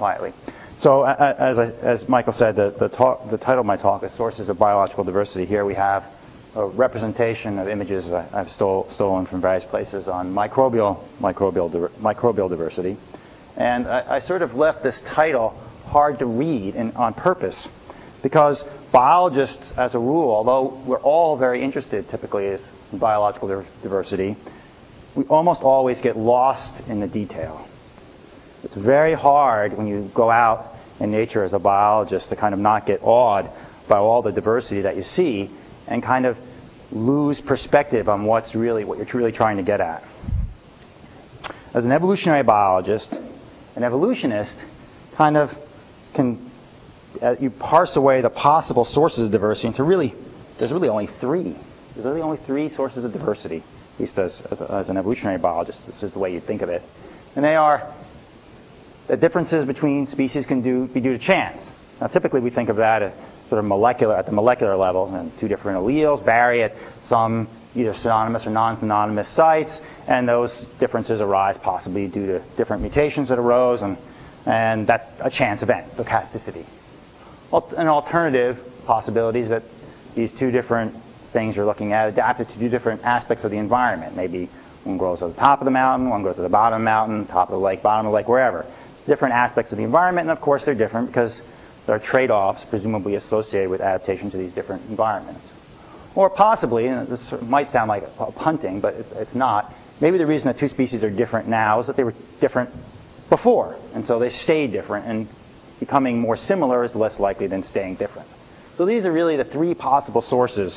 quietly. So as Michael said, the title of my talk is Sources of Biological Diversity. Here we have a representation of images that I've stolen from various places on microbial diversity. And I sort of left this title hard to read on purpose, because biologists, as a rule, although we're all very interested typically in biological diversity, we almost always get lost in the detail. It's very hard when you go out in nature as a biologist to kind of not get awed by all the diversity that you see and kind of lose perspective on what you're really trying to get at. As an evolutionary biologist, an evolutionist kind of can you parse away the possible sources of diversity into there's really only three. There's really only three sources of diversity, at least as an evolutionary biologist. This is the way you think of it. And they are that differences between species can be due to chance. Now, typically we think of that as sort of at the molecular level, and two different alleles vary at some either synonymous or non-synonymous sites, and those differences arise possibly due to different mutations that arose, and that's a chance event, stochasticity. An alternative possibility is that these two different things you're looking at adapted to two different aspects of the environment. Maybe one grows at the top of the mountain, one grows at the bottom of the mountain, top of the lake, bottom of the lake, wherever. Different aspects of the environment, and of course they're different because there are trade-offs presumably associated with adaptation to these different environments. Or possibly, and this might sound like punting, but it's not, maybe the reason that two species are different now is that they were different before, and so they stayed different, and becoming more similar is less likely than staying different. So these are really the three possible sources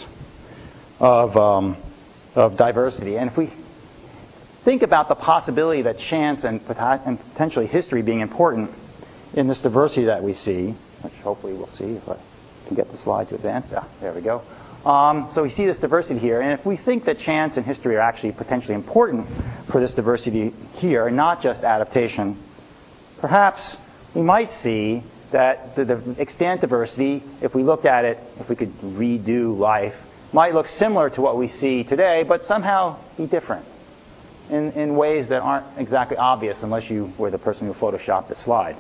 of diversity. And if we think about the possibility that chance and potentially history being important in this diversity that we see, which hopefully we'll see if I can get the slide to advance. Yeah, there we go. So we see this diversity here, and if we think that chance and history are actually potentially important for this diversity here, and not just adaptation, perhaps we might see that the extant diversity, if we looked at it, if we could redo life, might look similar to what we see today, but somehow be different in ways that aren't exactly obvious unless you were the person who photoshopped the slide.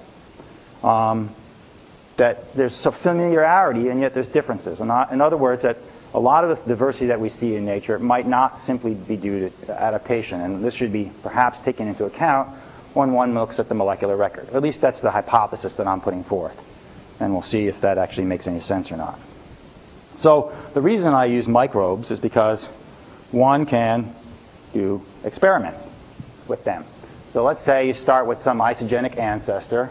That there's some familiarity and yet there's differences. In other words, that a lot of the diversity that we see in nature might not simply be due to adaptation, and this should be perhaps taken into account when one looks at the molecular record. At least that's the hypothesis that I'm putting forth, and we'll see if that actually makes any sense or not. So the reason I use microbes is because one can do experiments with them. So let's say you start with some isogenic ancestor,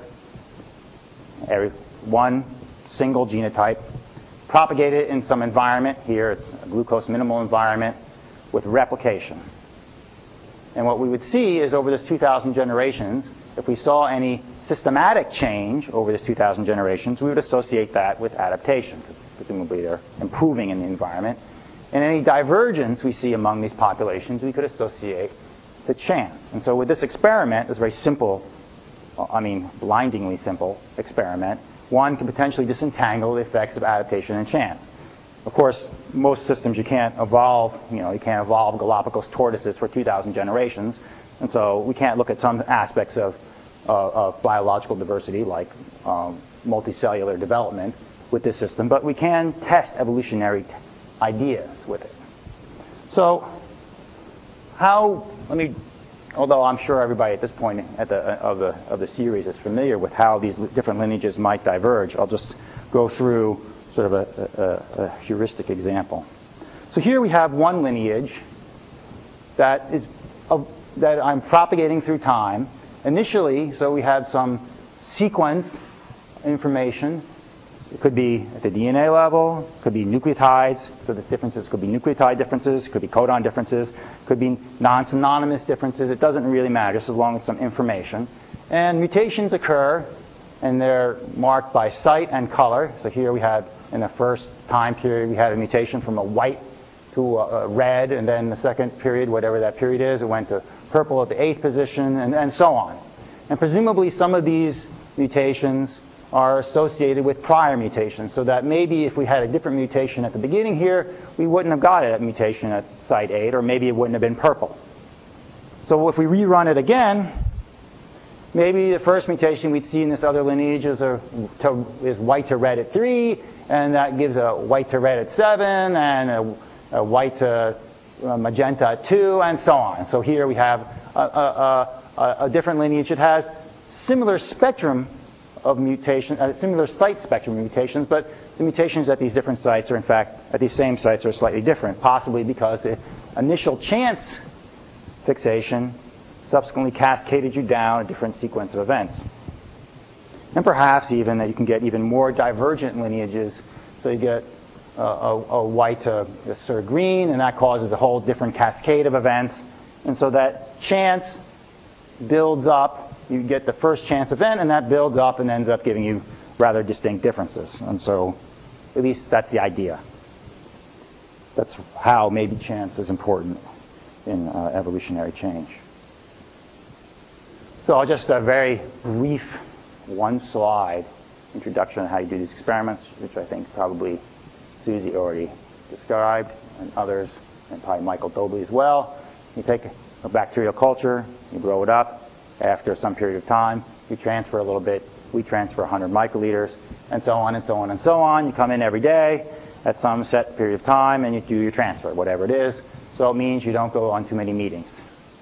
one single genotype, propagate it in some environment. Here it's a glucose minimal environment with replication. And what we would see is over this 2,000 generations, if we saw any systematic change over this 2,000 generations, we would associate that with adaptation, because presumably they're improving in the environment. And any divergence we see among these populations, we could associate to chance. And so with this experiment, this very simple, blindingly simple experiment, one can potentially disentangle the effects of adaptation and chance. Of course, most systems you can't evolve Galapagos tortoises for 2,000 generations, and so we can't look at some aspects of biological diversity like multicellular development with this system, but we can test evolutionary ideas with it. So although I'm sure everybody at this point of the series is familiar with how these different lineages might diverge, I'll just go through sort of a heuristic example. So here we have one lineage that I'm propagating through time. Initially, so we had some sequence information. It could be at the DNA level, could be nucleotides, so the differences could be nucleotide differences, could be codon differences, could be non-synonymous differences. It doesn't really matter, just as long as some information. And mutations occur, and they're marked by site and color. So here we had, in the first time period, we had a mutation from a white to a red, and then the second period, whatever that period is, it went to purple at the 8th position, and so on. And presumably some of these mutations are associated with prior mutations, so that maybe if we had a different mutation at the beginning here, we wouldn't have got a mutation at site 8, or maybe it wouldn't have been purple. So if we rerun it again, maybe the first mutation we'd see in this other lineage is white to red at 3, and that gives a white to red at 7, and a white to magenta at 2, and so on. So here we have a different lineage. It has similar spectrum of mutation, similar site spectrum of mutations, but the mutations at these different sites are, in fact, at these same sites are slightly different, possibly because the initial chance fixation subsequently cascaded you down a different sequence of events. And perhaps even that you can get even more divergent lineages, so you get a white to a sort of green, and that causes a whole different cascade of events. And so that chance builds up. You get the first chance event, and that builds up and ends up giving you rather distinct differences. And so at least that's the idea. That's how maybe chance is important in evolutionary change. So I'll just a very brief one-slide introduction on how you do these experiments, which I think probably Susie already described, and others, and probably Michael Dobley as well. You take a bacterial culture, you grow it up. After some period of time, you transfer a little bit. We transfer 100 microliters, and so on and so on and so on. You come in every day at some set period of time, and you do your transfer, whatever it is. So it means you don't go on too many meetings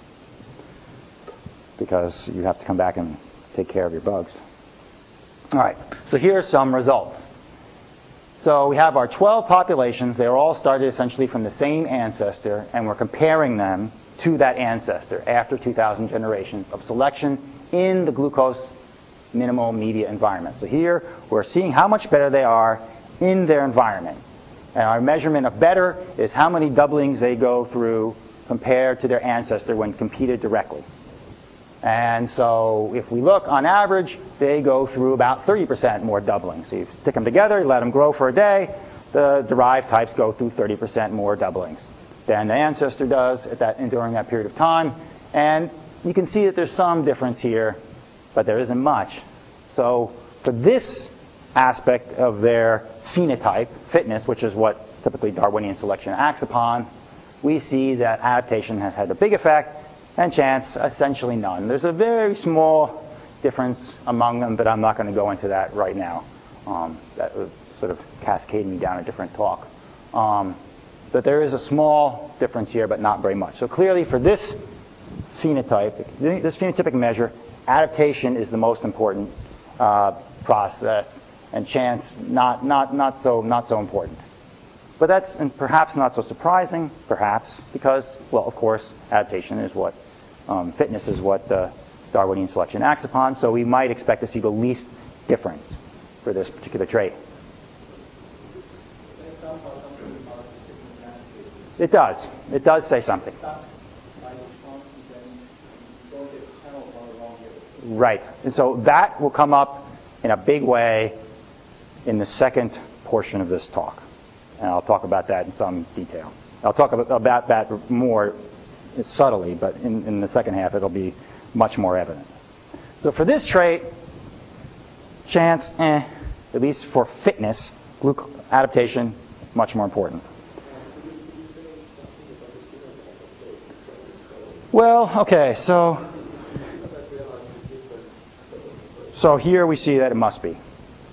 because you have to come back and take care of your bugs. All right, so here are some results. So we have our 12 populations. They all started essentially from the same ancestor, and we're comparing them to that ancestor after 2,000 generations of selection in the glucose minimal media environment. So here we're seeing how much better they are in their environment. And our measurement of better is how many doublings they go through compared to their ancestor when competed directly. And so if we look, on average, they go through about 30% more doublings. So you stick them together, you let them grow for a day, the derived types go through 30% more doublings than the ancestor does during that period of time. And you can see that there's some difference here, but there isn't much. So for this aspect of their phenotype, fitness, which is what typically Darwinian selection acts upon, we see that adaptation has had a big effect, and chance essentially none. There's a very small difference among them, but I'm not going to go into that right now. That would sort of cascade me down a different talk. But there is a small difference here, but not very much. So clearly for this phenotype, this phenotypic measure, adaptation is the most important process, and chance not so important. But that's perhaps not so surprising, perhaps, because, well, of course, adaptation is what, fitness is what Darwinian selection acts upon, so we might expect to see the least difference for this particular trait. It does. It does say something. Right. And so that will come up in a big way in the second portion of this talk. And I'll talk about that in some detail. I'll talk about that more subtly, but in the second half it'll be much more evident. So for this trait, chance, at least for fitness, adaptation, much more important. Well, okay, so here we see that it must be.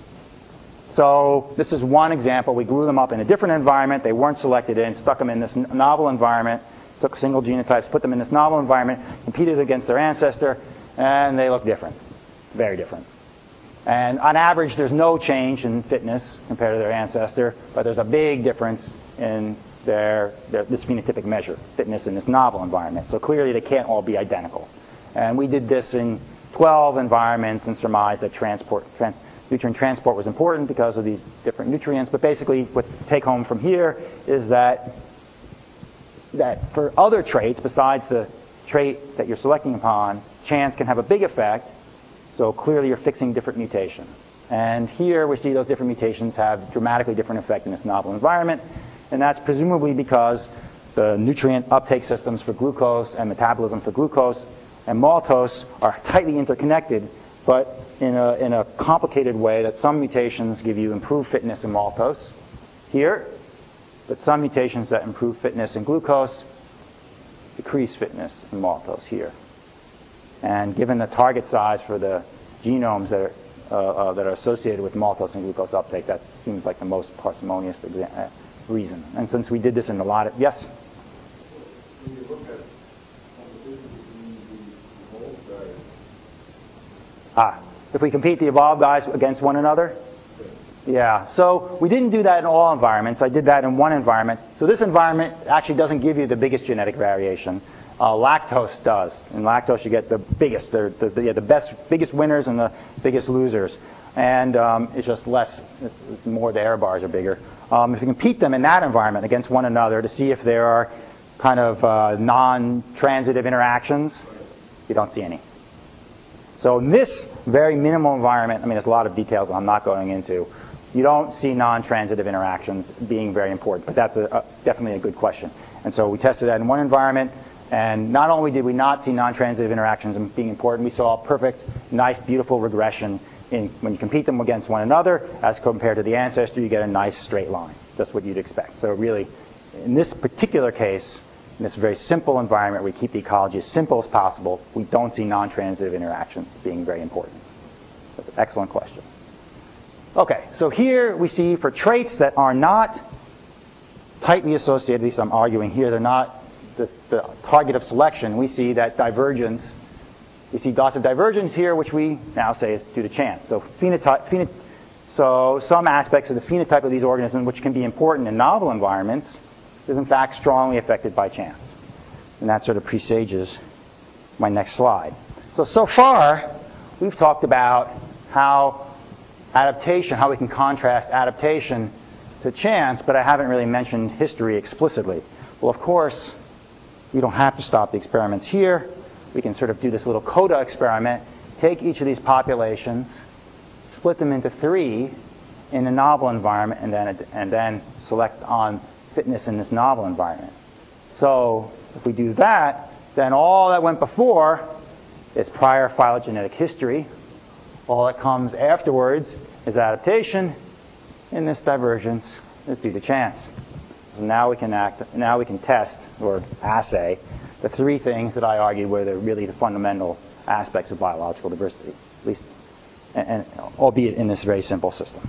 So this is one example. We grew them up in a different environment. They weren't selected in, stuck them in this novel environment, took single genotypes, put them in this novel environment, competed against their ancestor, and they look different, very different. And on average, there's no change in fitness compared to their ancestor, but there's a big difference in this phenotypic measure, fitness in this novel environment. So clearly they can't all be identical. And we did this in 12 environments and surmised that nutrient transport was important because of these different nutrients. But basically what take home from here is that for other traits besides the trait that you're selecting upon, chance can have a big effect. So clearly you're fixing different mutations. And here we see those different mutations have dramatically different effect in this novel environment. And that's presumably because the nutrient uptake systems for glucose and metabolism for glucose and maltose are tightly interconnected, but in a complicated way that some mutations give you improved fitness in maltose here, but some mutations that improve fitness in glucose decrease fitness in maltose here. And given the target size for the genomes that are associated with maltose and glucose uptake, that seems like the most parsimonious reason. And since we did this in a lot of, yes? When you look at competition between the evolved guys. If we compete the evolved guys against one another? Yeah, so we didn't do that in all environments. I did that in one environment. So this environment actually doesn't give you the biggest genetic variation. Lactose does. In lactose, you get the biggest, the biggest winners and the biggest losers. And it's just less, it's more, the error bars are bigger. If you compete them in that environment against one another to see if there are kind of non-transitive interactions, you don't see any. So in this very minimal environment, I mean, there's a lot of details I'm not going into. You don't see non-transitive interactions being very important, but that's definitely a good question. And so we tested that in one environment, and not only did we not see non-transitive interactions being important, we saw a perfect, nice, beautiful regression when you compete them against one another. As compared to the ancestor, you get a nice straight line. That's what you'd expect. So really, in this particular case, in this very simple environment where we keep the ecology as simple as possible, we don't see non-transitive interactions being very important. That's an excellent question. Okay, so here we see for traits that are not tightly associated, at least I'm arguing here, they're not the target of selection, we see that divergence. We see lots of divergence here, which we now say is due to chance. So so some aspects of the phenotype of these organisms, which can be important in novel environments, is in fact strongly affected by chance. And that sort of presages my next slide. So far, we've talked about how we can contrast adaptation to chance, but I haven't really mentioned history explicitly. Well, of course, we don't have to stop the experiments here. We can sort of do this little CODA experiment, take each of these populations, split them into 3 in a novel environment, and then select on fitness in this novel environment. So if we do that, then all that went before is prior phylogenetic history. All that comes afterwards is adaptation, and this divergence is due to chance. So now we can test or assay the 3 things that I argued were really the fundamental aspects of biological diversity, at least, and albeit in this very simple system.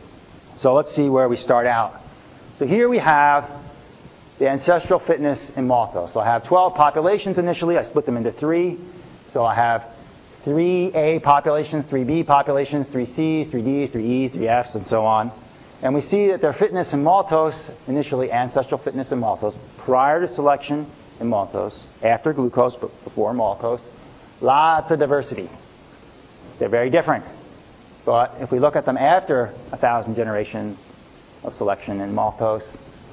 So let's see where we start out. So here we have the ancestral fitness in maltose. So I have 12 populations initially. I split them into 3. So I have 3A populations, 3B populations, 3Cs, 3Ds, 3Es, 3Fs, and so on. And we see that their fitness in maltose, initially ancestral fitness in maltose, prior to selection in maltose, after glucose, but before maltose, lots of diversity. They're very different. But if we look at them after 1,000 generations of selection in maltose,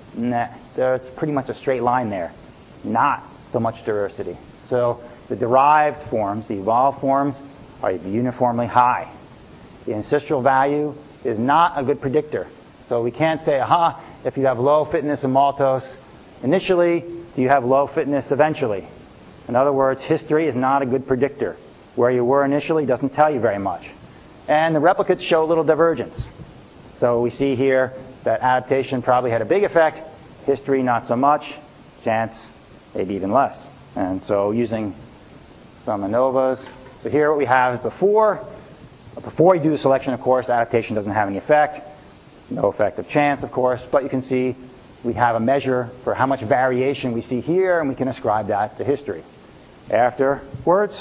it's pretty much a straight line there. Not so much diversity. So the derived forms, the evolved forms, are uniformly high. The ancestral value is not a good predictor. So we can't say, if you have low fitness in maltose initially, do you have low fitness eventually? In other words, history is not a good predictor. Where you were initially doesn't tell you very much. And the replicates show little divergence. So we see here that adaptation probably had a big effect, history not so much, chance maybe even less. And so using some ANOVAs, so here what we have is before you do the selection, of course, adaptation doesn't have any effect. No effect of chance, of course, but you can see we have a measure for how much variation we see here, and we can ascribe that to history. Afterwards,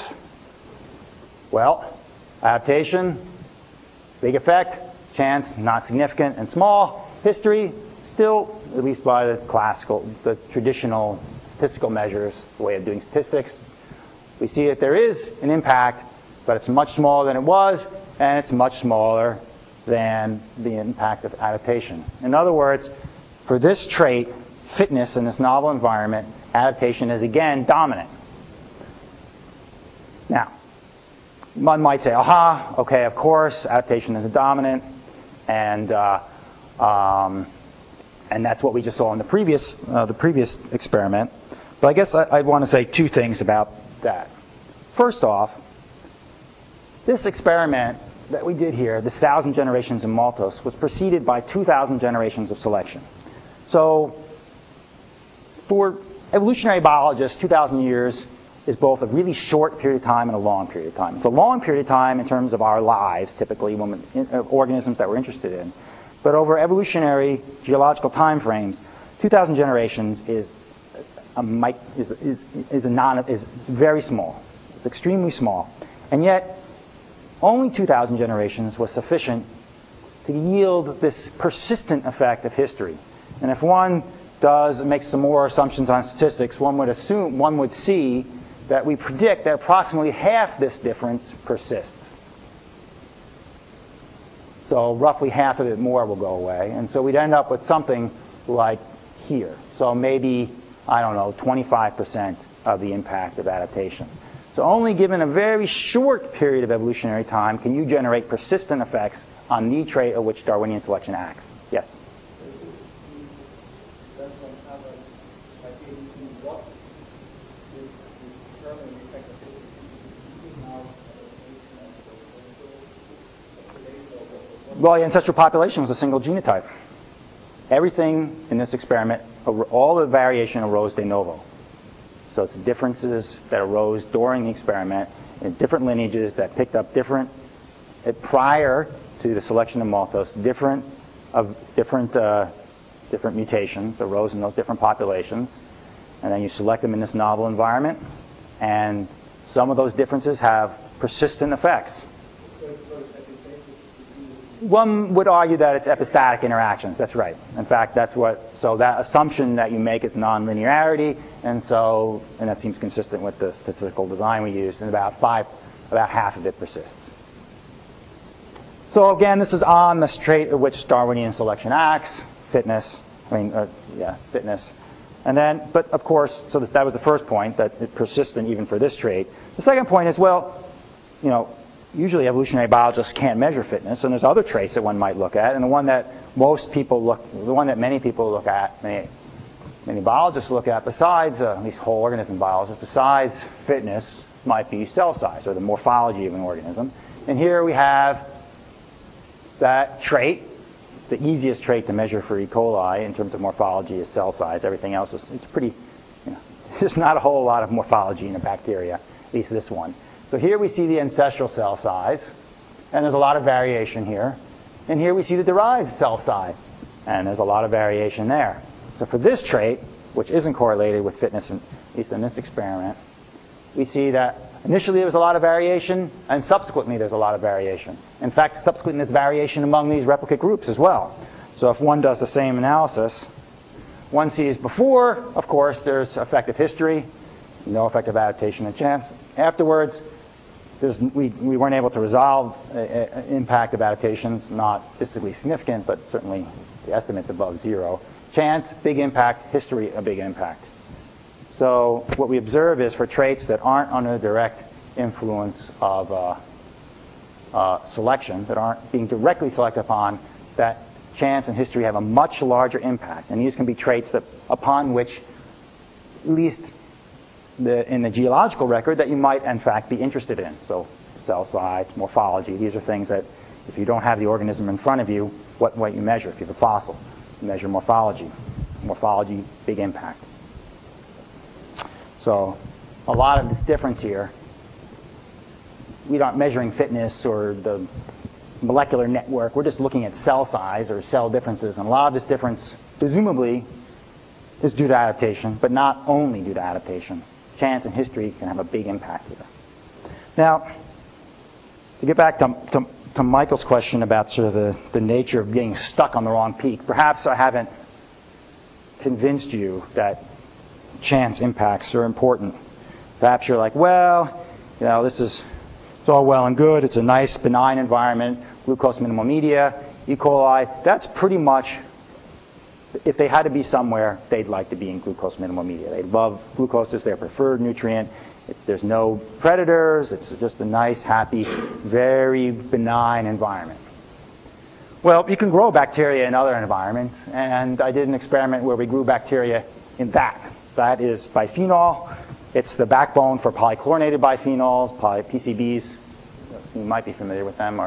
well, adaptation, big effect, chance, not significant and small. History, still, at least by the traditional statistical measures, the way of doing statistics, we see that there is an impact, but it's much smaller than it was, and it's much smaller than the impact of adaptation. In other words, for this trait, fitness in this novel environment, adaptation is again dominant. Now, one might say, okay, of course, adaptation is a dominant, and that's what we just saw in the previous experiment. But I guess I want to say 2 things about that. First off, this experiment that we did here, this 1,000 generations in maltose, was preceded by 2,000 generations of selection. So for evolutionary biologists, 2,000 years is both a really short period of time and a long period of time. It's a long period of time in terms of our lives, typically, organisms that we're interested in. But over evolutionary geological time frames, 2,000 generations is very small. It's extremely small. And yet, only 2,000 generations was sufficient to yield this persistent effect of history. And if one makes some more assumptions on statistics, one would see that we predict that approximately half this difference persists. So roughly half of it more will go away. And so we'd end up with something like here. So maybe, 25% of the impact of adaptation. So only given a very short period of evolutionary time can you generate persistent effects on the trait of which Darwinian selection acts. Yes? Well, the ancestral population was a single genotype. Everything in this experiment, all the variation arose de novo. So it's differences that arose during the experiment in different lineages that picked up prior to the selection of Malthus, different mutations arose in those different populations, and then you select them in this novel environment, and some of those differences have persistent effects. One would argue that it's epistatic interactions. That's right. In fact, so that assumption that you make is nonlinearity, and that seems consistent with the statistical design we used, and about half of it persists. So again, this is on the trait of which Darwinian selection acts, fitness. Fitness. And then, but of course, so that was the first point, that it persists even for this trait. The second point is, usually evolutionary biologists can't measure fitness, and there's other traits that one might look at, and the one that many people look at, many biologists look at, besides at least whole organism biologists, besides fitness, might be cell size or the morphology of an organism. And here we have that trait. The easiest trait to measure for E. coli in terms of morphology is cell size. Everything else it's pretty. There's not a whole lot of morphology in a bacteria, at least this one. So here we see the ancestral cell size, and there's a lot of variation here. And here we see the derived cell size, and there's a lot of variation there. So for this trait, which isn't correlated with fitness, at least in this experiment, we see that initially there was a lot of variation, and subsequently there's a lot of variation. In fact, subsequently there's variation among these replicate groups as well. So if one does the same analysis, one sees before, of course, there's effective history, no effective adaptation and chance. Afterwards, we weren't able to resolve impact of adaptations, not statistically significant, but certainly the estimate's above zero. Chance, big impact. History, a big impact. So what we observe is for traits that aren't under the direct influence of selection, that aren't being directly selected upon, that chance and history have a much larger impact. And these can be traits upon which, at least in the geological record, that you might in fact be interested in. So cell size, morphology, these are things that if you don't have the organism in front of you, what might you measure? If you have a fossil, you measure morphology. Morphology, big impact. So a lot of this difference here, we aren't measuring fitness or the molecular network. We're just looking at cell size or cell differences. And a lot of this difference, presumably, is due to adaptation, but not only due to adaptation. Chance and history can have a big impact here. Now, to get back to Michael's question about sort of the nature of getting stuck on the wrong peak, perhaps I haven't convinced you that chance impacts are important. Perhaps you're like, it's all well and good. It's a nice, benign environment, glucose minimal media, E. coli. That's pretty much, if they had to be somewhere, they'd like to be in glucose minimal media. They love glucose as their preferred nutrient. There's no predators. It's just a nice, happy, very benign environment. Well, you can grow bacteria in other environments, and I did an experiment where we grew bacteria in that. That is biphenol. It's the backbone for polychlorinated biphenols, PCBs. You might be familiar with them,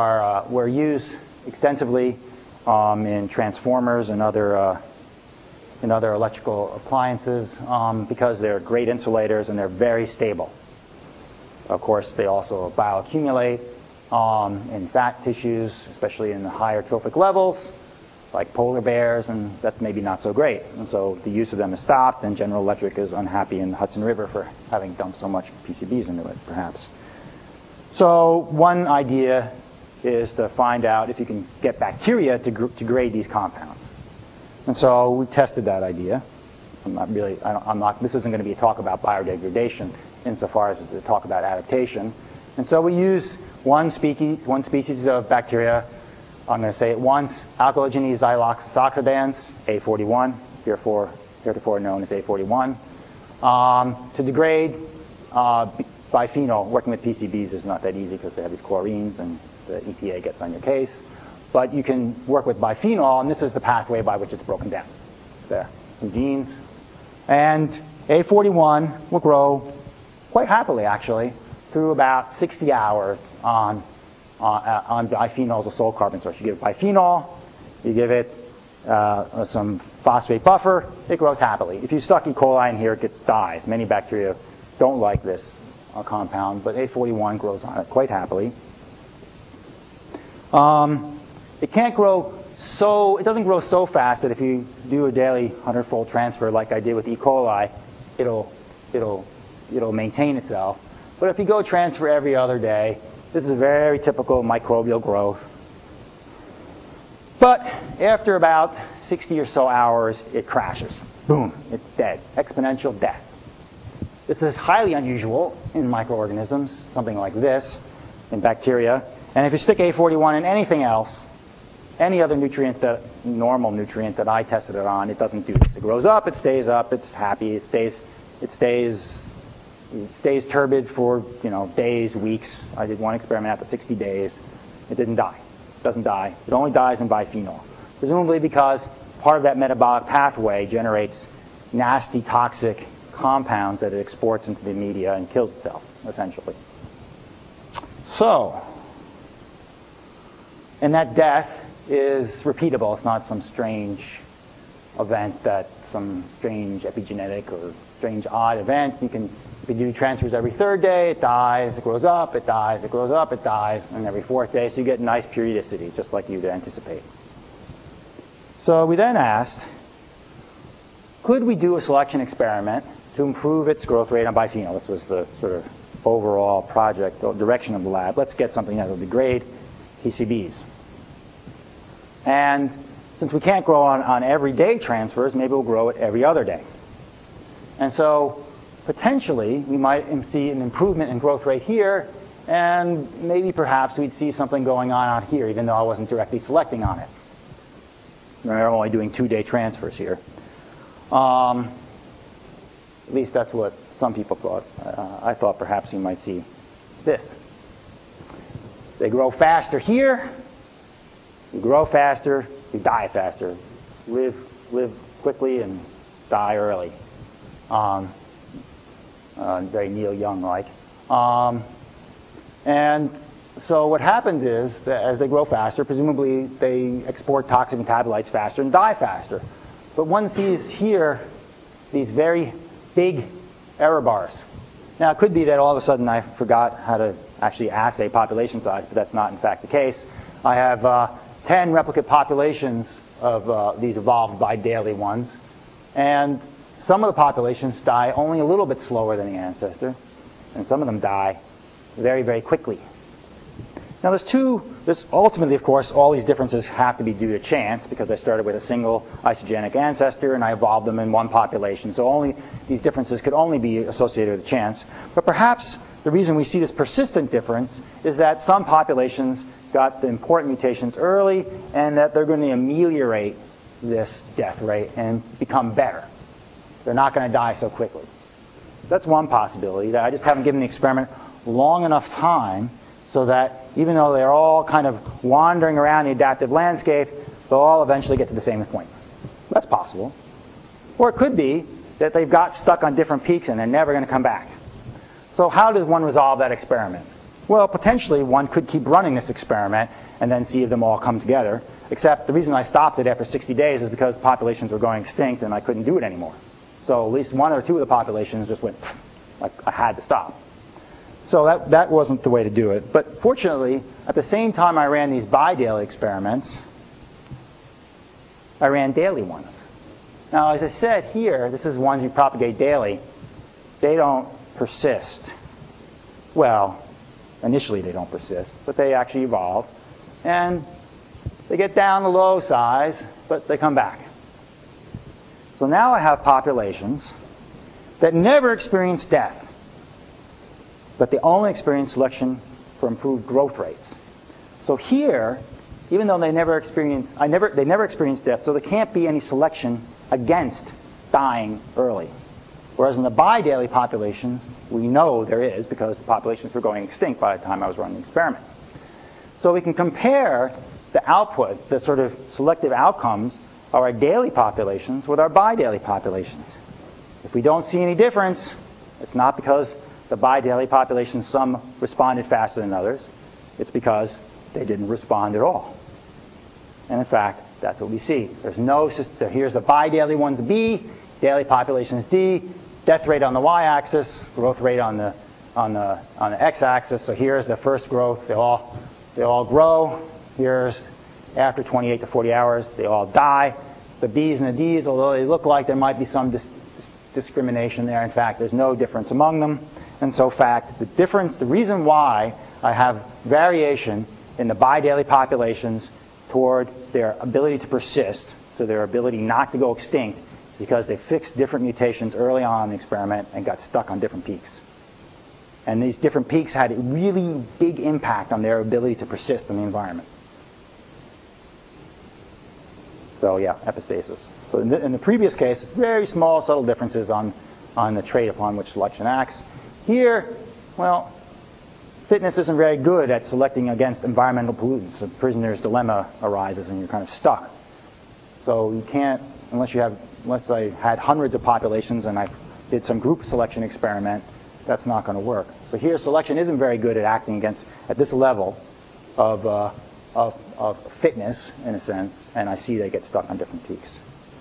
were used extensively in transformers and other in other electrical appliances because they're great insulators and they're very stable. Of course, they also bioaccumulate in fat tissues, especially in the higher trophic levels, like polar bears, and that's maybe not so great. And so the use of them is stopped, and General Electric is unhappy in the Hudson River for having dumped so much PCBs into it, perhaps. So one idea is to find out if you can get bacteria to grade these compounds. And so we tested that idea. This isn't going to be a talk about biodegradation insofar as to talk about adaptation. And so we use one species of bacteria. I'm going to say it once, alkylogenese xyloxis oxidans, A41, heretofore known as A41, to degrade biphenyl. Working with PCBs is not that easy because they have these chlorines and the EPA gets on your case. But you can work with biphenyl, and this is the pathway by which it's broken down. There, some genes. And A41 will grow quite happily, actually, through about 60 hours on biphenyl as a sole carbon source. You give it biphenyl, you give it some phosphate buffer, it grows happily. If you stuck E. coli in here, it dies. Many bacteria don't like this compound, but A41 grows on it quite happily. It can't grow it doesn't grow so fast that if you do a daily 100-fold transfer like I did with E. coli, it'll maintain itself. But if you go transfer every other day, this is very typical microbial growth. But after about 60 or so hours, it crashes. Boom, it's dead. Exponential death. This is highly unusual in microorganisms, something like this, in bacteria. And if you stick A41 in anything else, any other normal nutrient that I tested it on, it doesn't do this. It grows up, it's happy, it stays turbid for days, weeks. I did one experiment after 60 days. It didn't die. It doesn't die. It only dies in biphenyl. Presumably because part of that metabolic pathway generates nasty, toxic compounds that it exports into the media and kills itself, essentially. So, and that death is repeatable. It's not some strange event, some strange epigenetic or strange odd event. You can do transfers every third day, it dies, it grows up, it dies, it grows up, it dies, and every fourth day, so you get nice periodicity, just like you'd anticipate. So we then asked, could we do a selection experiment to improve its growth rate on biphenyl? This was the sort of overall project or direction of the lab. Let's get something that will degrade PCBs. And since we can't grow on everyday transfers, maybe we'll grow it every other day. And so potentially we might see an improvement in growth rate here, and maybe perhaps we'd see something going on out here, even though I wasn't directly selecting on it. Remember, I'm only doing 2-day transfers here. At least that's what some people thought. I thought perhaps you might see this. They grow faster here. You grow faster, you die faster. Live quickly and die early. Very Neil Young-like. And so what happens is that as they grow faster, presumably they export toxic metabolites faster and die faster. But one sees here these very big error bars. Now, it could be that all of a sudden I forgot how to actually assay population size, but that's not in fact the case. I have 10 replicate populations of these evolved by daily ones. And some of the populations die only a little bit slower than the ancestor, and some of them die very, very quickly. Now there's ultimately, of course, all these differences have to be due to chance because I started with a single isogenic ancestor and I evolved them in one population. So these differences could only be associated with chance. But perhaps the reason we see this persistent difference is that some populations got the important mutations early and that they're going to ameliorate this death rate and become better. They're not going to die so quickly. That's one possibility, that I just haven't given the experiment long enough time so that even though they're all kind of wandering around the adaptive landscape, they'll all eventually get to the same point. That's possible. Or it could be that they've got stuck on different peaks and they're never going to come back. So how does one resolve that experiment? Well, potentially one could keep running this experiment and then see if them all come together. Except the reason I stopped it after 60 days is because populations were going extinct and I couldn't do it anymore. So at least one or two of the populations just went, like I had to stop. So that wasn't the way to do it. But fortunately, at the same time I ran these bidaily experiments, I ran daily ones. Now, as I said here, this is ones you propagate daily. They don't persist. Well, initially they don't persist, but they actually evolve. And they get down to low size, but they come back. So now I have populations that never experience death, but they only experience selection for improved growth rates. So here, even though they never experience death, so there can't be any selection against dying early. Whereas in the bidaily populations, we know there is because the populations were going extinct by the time I was running the experiment. So we can compare the output, the sort of selective outcomes of our daily populations with our bidaily populations. If we don't see any difference, it's not because the bidaily populations, some responded faster than others. It's because they didn't respond at all. And in fact, that's what we see. There's no system. Here's the bidaily ones B, daily populations D, death rate on the y-axis, growth rate on the x-axis. So here's the first growth. They all grow. Here's after 28 to 40 hours, they all die. The B's and the D's, although they look like there might be some discrimination there, in fact, there's no difference among them. And so, in fact, the reason why I have variation in the bidaily populations toward their ability to persist, so their ability not to go extinct, because they fixed different mutations early on in the experiment and got stuck on different peaks. And these different peaks had a really big impact on their ability to persist in the environment. So yeah, epistasis. So in the previous case, it's very small, subtle differences on the trait upon which selection acts. Here, well, fitness isn't very good at selecting against environmental pollutants. The prisoner's dilemma arises and you're kind of stuck. So you can't, unless I had hundreds of populations and I did some group selection experiment, that's not going to work. So here, selection isn't very good at acting at this level of fitness, in a sense, and I see they get stuck on different peaks.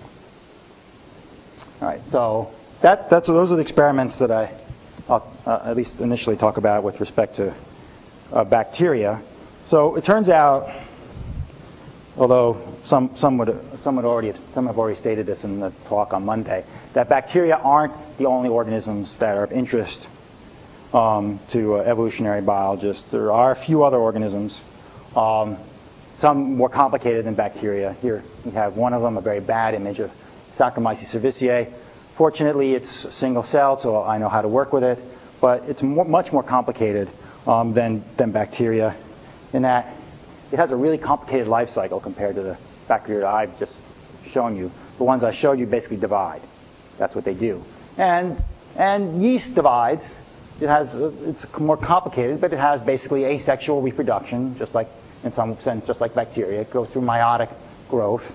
All right, so those are the experiments that I'll at least initially talk about with respect to bacteria. So it turns out, although some have already stated this in the talk on Monday, that bacteria aren't the only organisms that are of interest to evolutionary biologists. There are a few other organisms, some more complicated than bacteria. Here we have one of them, a very bad image of Saccharomyces cerevisiae. Fortunately, it's single-celled, so I know how to work with it, but it's much more complicated than bacteria in that it has a really complicated life cycle compared to the bacteria I've just shown you. The ones I showed you basically divide. That's what they do. And yeast divides. It's more complicated, but it has basically asexual reproduction, just like, in some sense, just like bacteria. It goes through mitotic growth.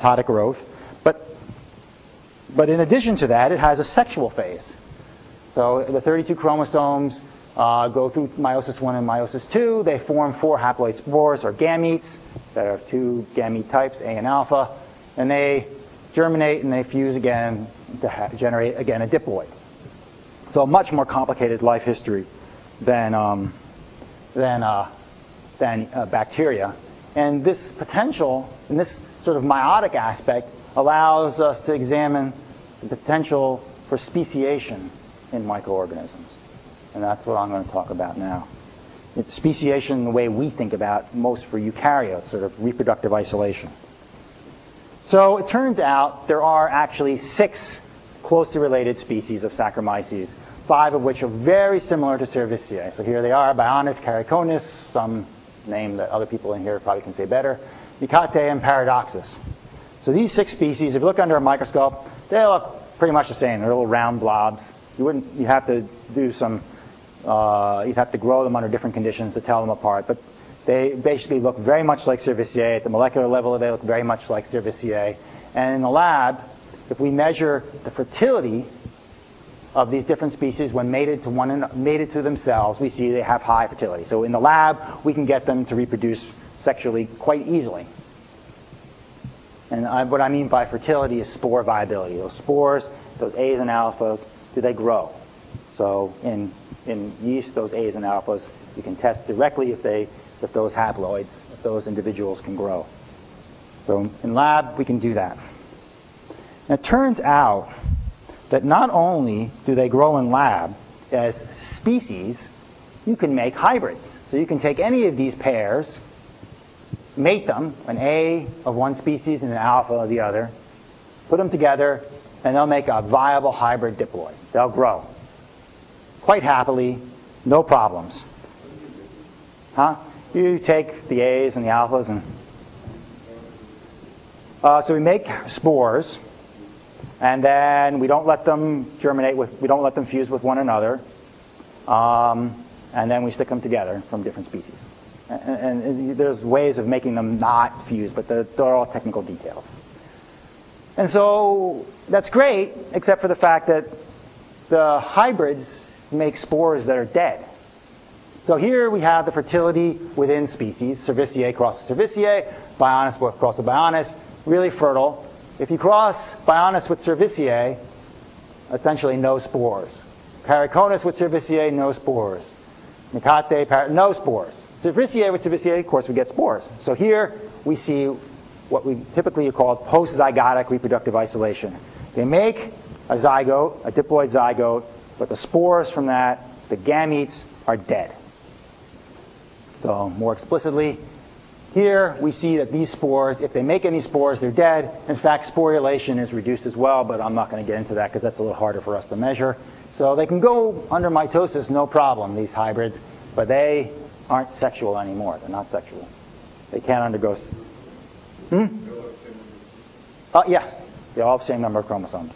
But in addition to that, it has a sexual phase. So the 32 chromosomes go through meiosis 1 and meiosis 2. They form 4 haploid spores, or gametes, that are 2 gamete types, A and alpha. And they germinate and they fuse again to generate, again, a diploid. So a much more complicated life history than bacteria. And this potential, and this sort of meiotic aspect, allows us to examine the potential for speciation in microorganisms. And that's what I'm going to talk about now. It's speciation the way we think about most for eukaryotes, sort of reproductive isolation. So it turns out there are actually 6 closely related species of Saccharomyces, 5 of which are very similar to Cerevisiae. So here they are: Bionix, Cariconus, some name that other people in here probably can say better, Eucate, and Paradoxus. So these 6 species, if you look under a microscope, they look pretty much the same. They're little round blobs. You have to do some, you'd have to grow them under different conditions to tell them apart. But they basically look very much like Cerevisiae. At the molecular level, they look very much like Cerevisiae. And in the lab, if we measure the fertility of these different species, when mated to themselves, we see they have high fertility. So in the lab, we can get them to reproduce sexually quite easily. And what I mean by fertility is spore viability. Those spores, those A's and alphas, do they grow? So in yeast, those A's and alphas, you can test directly if those haploids, if those individuals can grow. So in lab, we can do that. And it turns out that not only do they grow in lab as species, you can make hybrids. So you can take any of these pairs, mate them, an A of one species and an alpha of the other, put them together, and they'll make a viable hybrid diploid. They'll grow quite happily, no problems. You take the A's and the alphas, and so we make spores, and then we don't let them germinate we don't let them fuse with one another, and then we stick them together from different species. And there's ways of making them not fuse, but they're all technical details. And so that's great, except for the fact that the hybrids make spores that are dead. So here we have the fertility within species. Cerevisiae crosses Cerevisiae, Bionis crosses Bionis, really fertile. If you cross Bionis with Cerevisiae, essentially no spores. Paraconus with Cerevisiae, no spores. Mecate, no spores. Cerevisiae with Cerevisiae, of course, we get spores. So here we see what we typically call post-zygotic reproductive isolation. They make a zygote, a diploid zygote, but the spores from that, the gametes, are dead. So more explicitly, here we see that these spores, if they make any spores, they're dead. In fact, sporulation is reduced as well, but I'm not going to get into that because that's a little harder for us to measure. So they can go under mitosis, no problem, these hybrids, but they aren't sexual anymore. They're not sexual. They can't undergo... Yes, they all have the same number of chromosomes.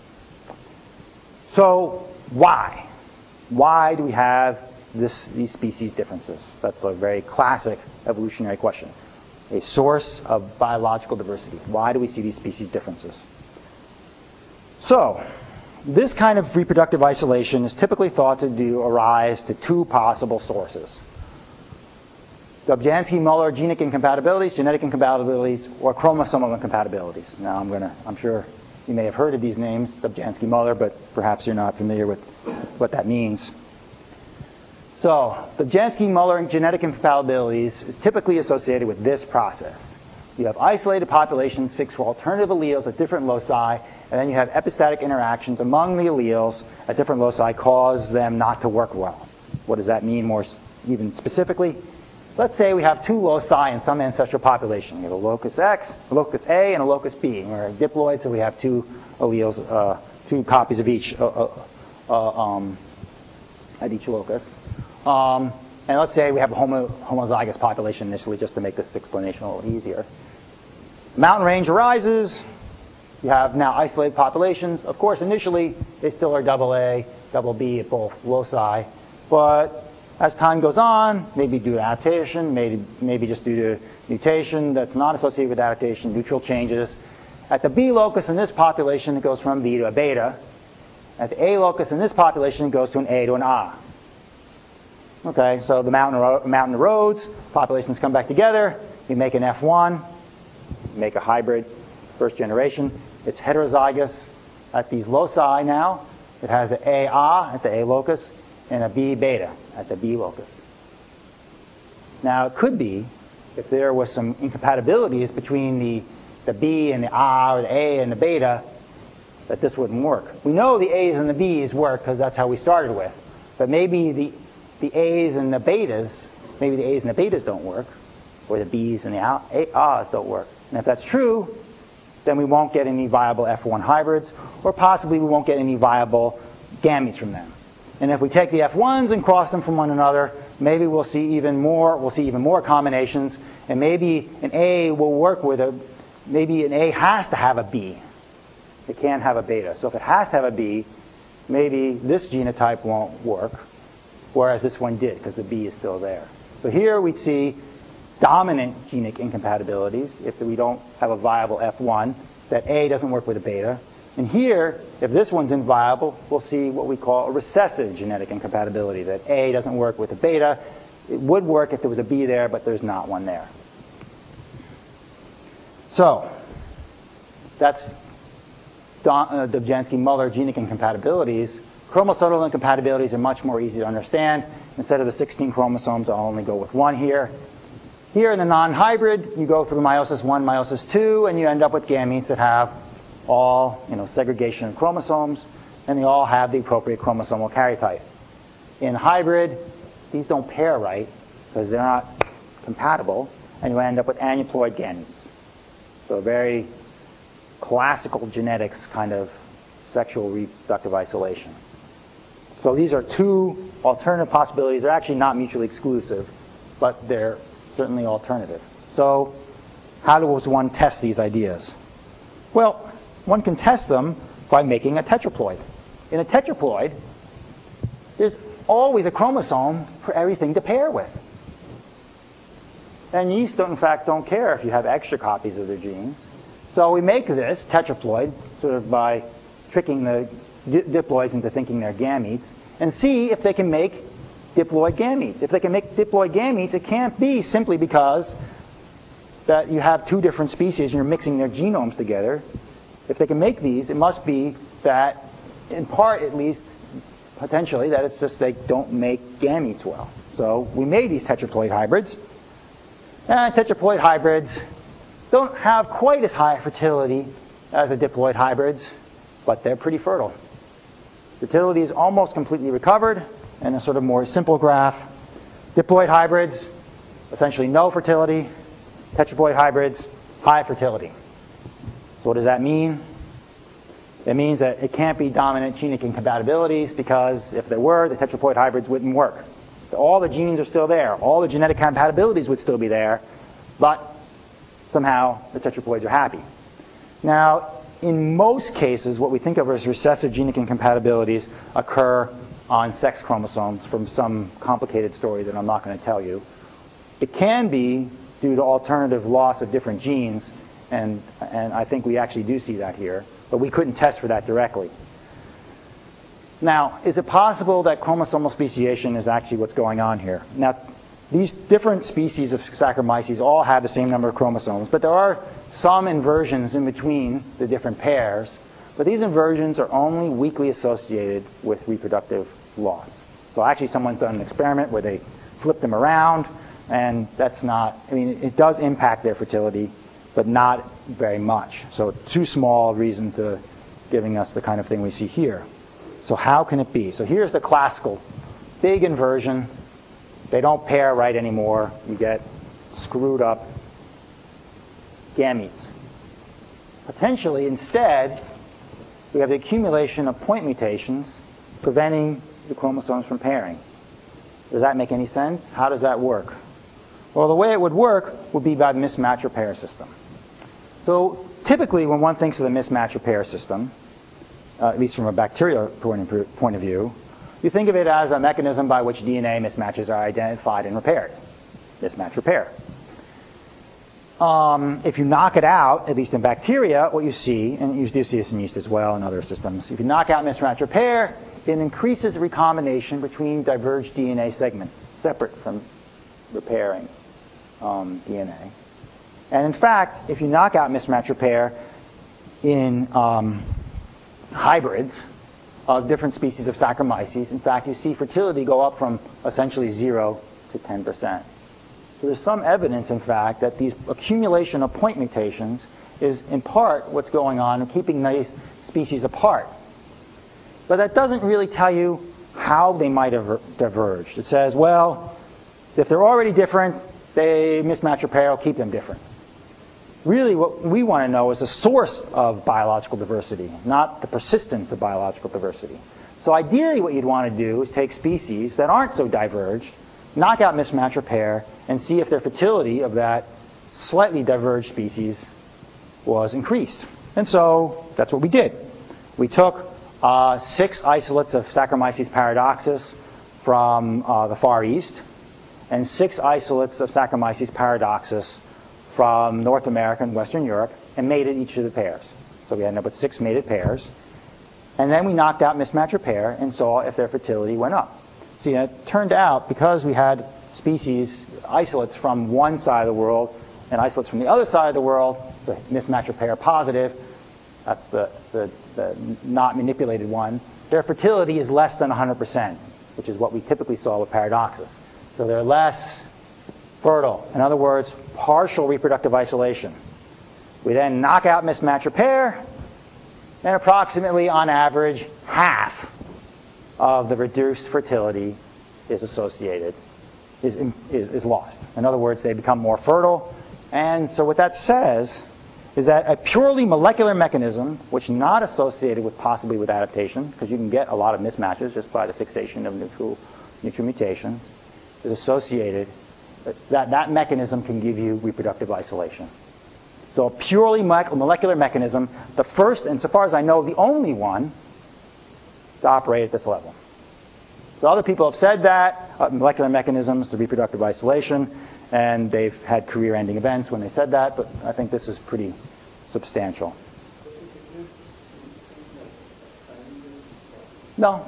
So why? Why do we have these species differences? That's a very classic evolutionary question. A source of biological diversity. Why do we see these species differences? So, this kind of reproductive isolation is typically thought to arise to two possible sources. Dobzhansky-Muller genetic incompatibilities, or chromosomal incompatibilities. Now I'm sure you may have heard of these names, Dobzhansky-Muller, but perhaps you're not familiar with what that means. So, Dobzhansky-Muller genetic incompatibilities is typically associated with this process. You have isolated populations fixed for alternative alleles at different loci, and then you have epistatic interactions among the alleles at different loci cause them not to work well. What does that mean more even specifically? Let's say we have two loci in some ancestral population. We have a locus X, a locus A, and a locus B. We're a diploid, so we have two alleles, two copies of each at each locus. And let's say we have a homozygous population initially, just to make this explanation a little easier. Mountain range arises. You have now isolated populations. Of course, initially, they still are double A, double B at both loci. But as time goes on, maybe due to adaptation, maybe just due to mutation that's not associated with adaptation, neutral changes. At the B locus in this population, it goes from B to a beta. At the A locus in this population, it goes to an A to an A. Okay, so the mountain erodes, populations come back together, you make an F1, you make a hybrid, first generation. It's heterozygous at these loci now. It has the A at the A locus and a B beta at the B locus. Now, it could be, if there was some incompatibilities between the B and the A, or the A and the beta, that this wouldn't work. We know the A's and the B's work because that's how we started with. But maybe the A's and the betas, maybe the A's and the betas don't work, or the B's and the A's don't work. And if that's true, then we won't get any viable F1 hybrids, or possibly we won't get any viable gametes from them. And if we take the F1s and cross them from one another, maybe we'll see even more combinations, and maybe an A will work with maybe an A has to have a B. It can't have a beta. So if it has to have a B, maybe this genotype won't work, whereas this one did, because the B is still there. So here we see dominant genic incompatibilities if we don't have a viable F1, that A doesn't work with a beta. And here, if this one's inviable, we'll see what we call a recessive genetic incompatibility, that A doesn't work with the beta. It would work if there was a B there, but there's not one there. So that's Dobzhansky-Muller genic incompatibilities. Chromosomal incompatibilities are much more easy to understand. Instead of the 16 chromosomes, I'll only go with one here. Here in the non-hybrid, you go through meiosis 1, meiosis 2, and you end up with gametes that have all segregation of chromosomes, and they all have the appropriate chromosomal karyotype. In hybrid, these don't pair right because they're not compatible, and you end up with aneuploid gametes. So very classical genetics kind of sexual reproductive isolation. So these are two alternative possibilities. They're actually not mutually exclusive, but they're certainly alternative. So how does one test these ideas? Well, one can test them by making a tetraploid. In a tetraploid, there's always a chromosome for everything to pair with. And yeast, in fact, don't care if you have extra copies of their genes. So we make this tetraploid sort of by tricking the diploids into thinking they're gametes and see if they can make diploid gametes. If they can make diploid gametes, it can't be simply because that you have two different species and you're mixing their genomes together. If they can make these, it must be that, in part at least, potentially, that it's just they don't make gametes well. So we made these tetraploid hybrids. And tetraploid hybrids don't have quite as high fertility as the diploid hybrids, but they're pretty fertile. Fertility is almost completely recovered, and a sort of more simple graph. Diploid hybrids, essentially no fertility. Tetraploid hybrids, high fertility. So what does that mean? It means that it can't be dominant genic incompatibilities, because if there were, the tetraploid hybrids wouldn't work. All the genes are still there. All the genetic compatibilities would still be there, but somehow the tetraploids are happy. Now, in most cases, what we think of as recessive genic incompatibilities occur on sex chromosomes from some complicated story that I'm not going to tell you. It can be due to alternative loss of different genes, and I think we actually do see that here, but we couldn't test for that directly. Now, is it possible that chromosomal speciation is actually what's going on here? Now, these different species of Saccharomyces all have the same number of chromosomes, but there are some inversions in between the different pairs, but these inversions are only weakly associated with reproductive loss. So actually someone's done an experiment where they flip them around, and that's not, I mean, it does impact their fertility, but not very much. So too small a reason to giving us the kind of thing we see here. So how can it be? So here's the classical big inversion. They don't pair right anymore. You get screwed up gametes. Potentially, instead, we have the accumulation of point mutations preventing the chromosomes from pairing. Does that make any sense? How does that work? Well, the way it would work would be by the mismatch repair system. So typically, when one thinks of the mismatch repair system, at least from a bacterial point of view, you think of it as a mechanism by which DNA mismatches are identified and repaired. Mismatch repair. If you knock it out, at least in bacteria, what you see, and you do see this in yeast as well and other systems, if you knock out mismatch repair, it increases recombination between diverged DNA segments, separate from repairing DNA. And in fact, if you knock out mismatch repair in hybrids of different species of Saccharomyces, in fact, you see fertility go up from essentially 0 to 10%. So there's some evidence, in fact, that these accumulation of point mutations is in part what's going on in keeping these species apart. But that doesn't really tell you how they might have diverged. It says, well, if they're already different, they mismatch repair will keep them different. Really, what we want to know is the source of biological diversity, not the persistence of biological diversity. So ideally, what you'd want to do is take species that aren't so diverged, knock out mismatch repair, and see if their fertility of that slightly diverged species was increased. And so that's what we did. We took 6 isolates of Saccharomyces paradoxus from the Far East and 6 isolates of Saccharomyces paradoxus from North America and Western Europe and mated each of the pairs. So we ended up with 6 mated pairs. And then we knocked out mismatch repair and saw if their fertility went up. See, it turned out because we had species, isolates from one side of the world and isolates from the other side of the world, so mismatch repair positive, that's the not manipulated one, their fertility is less than 100%, which is what we typically saw with Paradoxus. So they're less fertile. In other words, partial reproductive isolation. We then knock out mismatch repair, and approximately, on average, half of the reduced fertility is associated, is lost. In other words, they become more fertile. And so what that says is that a purely molecular mechanism, which not associated with possibly with adaptation, because you can get a lot of mismatches just by the fixation of neutral mutations, is associated, that mechanism can give you reproductive isolation. So a purely molecular mechanism, the first, and so far as I know, the only one to operate at this level. So other people have said that, molecular mechanisms to reproductive isolation, and they've had career-ending events when they said that, but I think this is pretty substantial. No.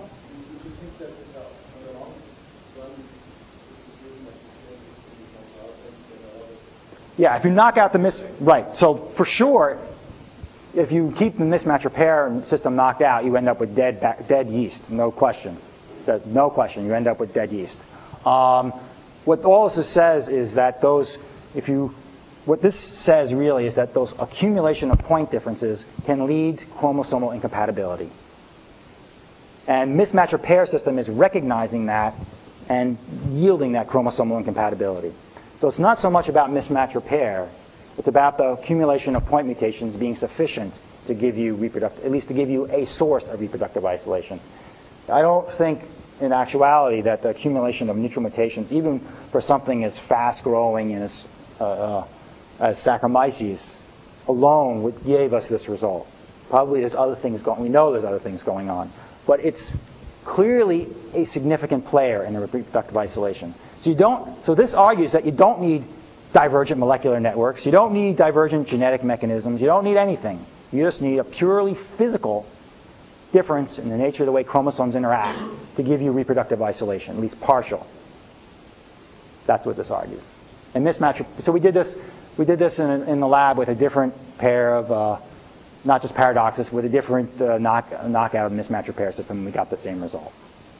Yeah, if you knock out the right. So for sure, if you keep the mismatch repair system knocked out, you end up with dead yeast. No question. There's no question. You end up with dead yeast. What all this says is that what this says really is that those accumulation of point differences can lead to chromosomal incompatibility. And mismatch repair system is recognizing that and yielding that chromosomal incompatibility. So it's not so much about mismatch repair, it's about the accumulation of point mutations being sufficient to give you at least to give you a source of reproductive isolation. I don't think in actuality that the accumulation of neutral mutations, even for something as fast-growing as Saccharomyces alone gave us this result. Probably there's other things we know there's other things going on. But it's clearly a significant player in the reproductive isolation. So this argues that you don't need divergent molecular networks, you don't need divergent genetic mechanisms, you don't need anything. You just need a purely physical difference in the nature of the way chromosomes interact to give you reproductive isolation, at least partial. That's what this argues. And mismatch. So we did this in the lab with a different pair of, not just Paradoxus, with a different knockout of mismatch repair system, and we got the same result.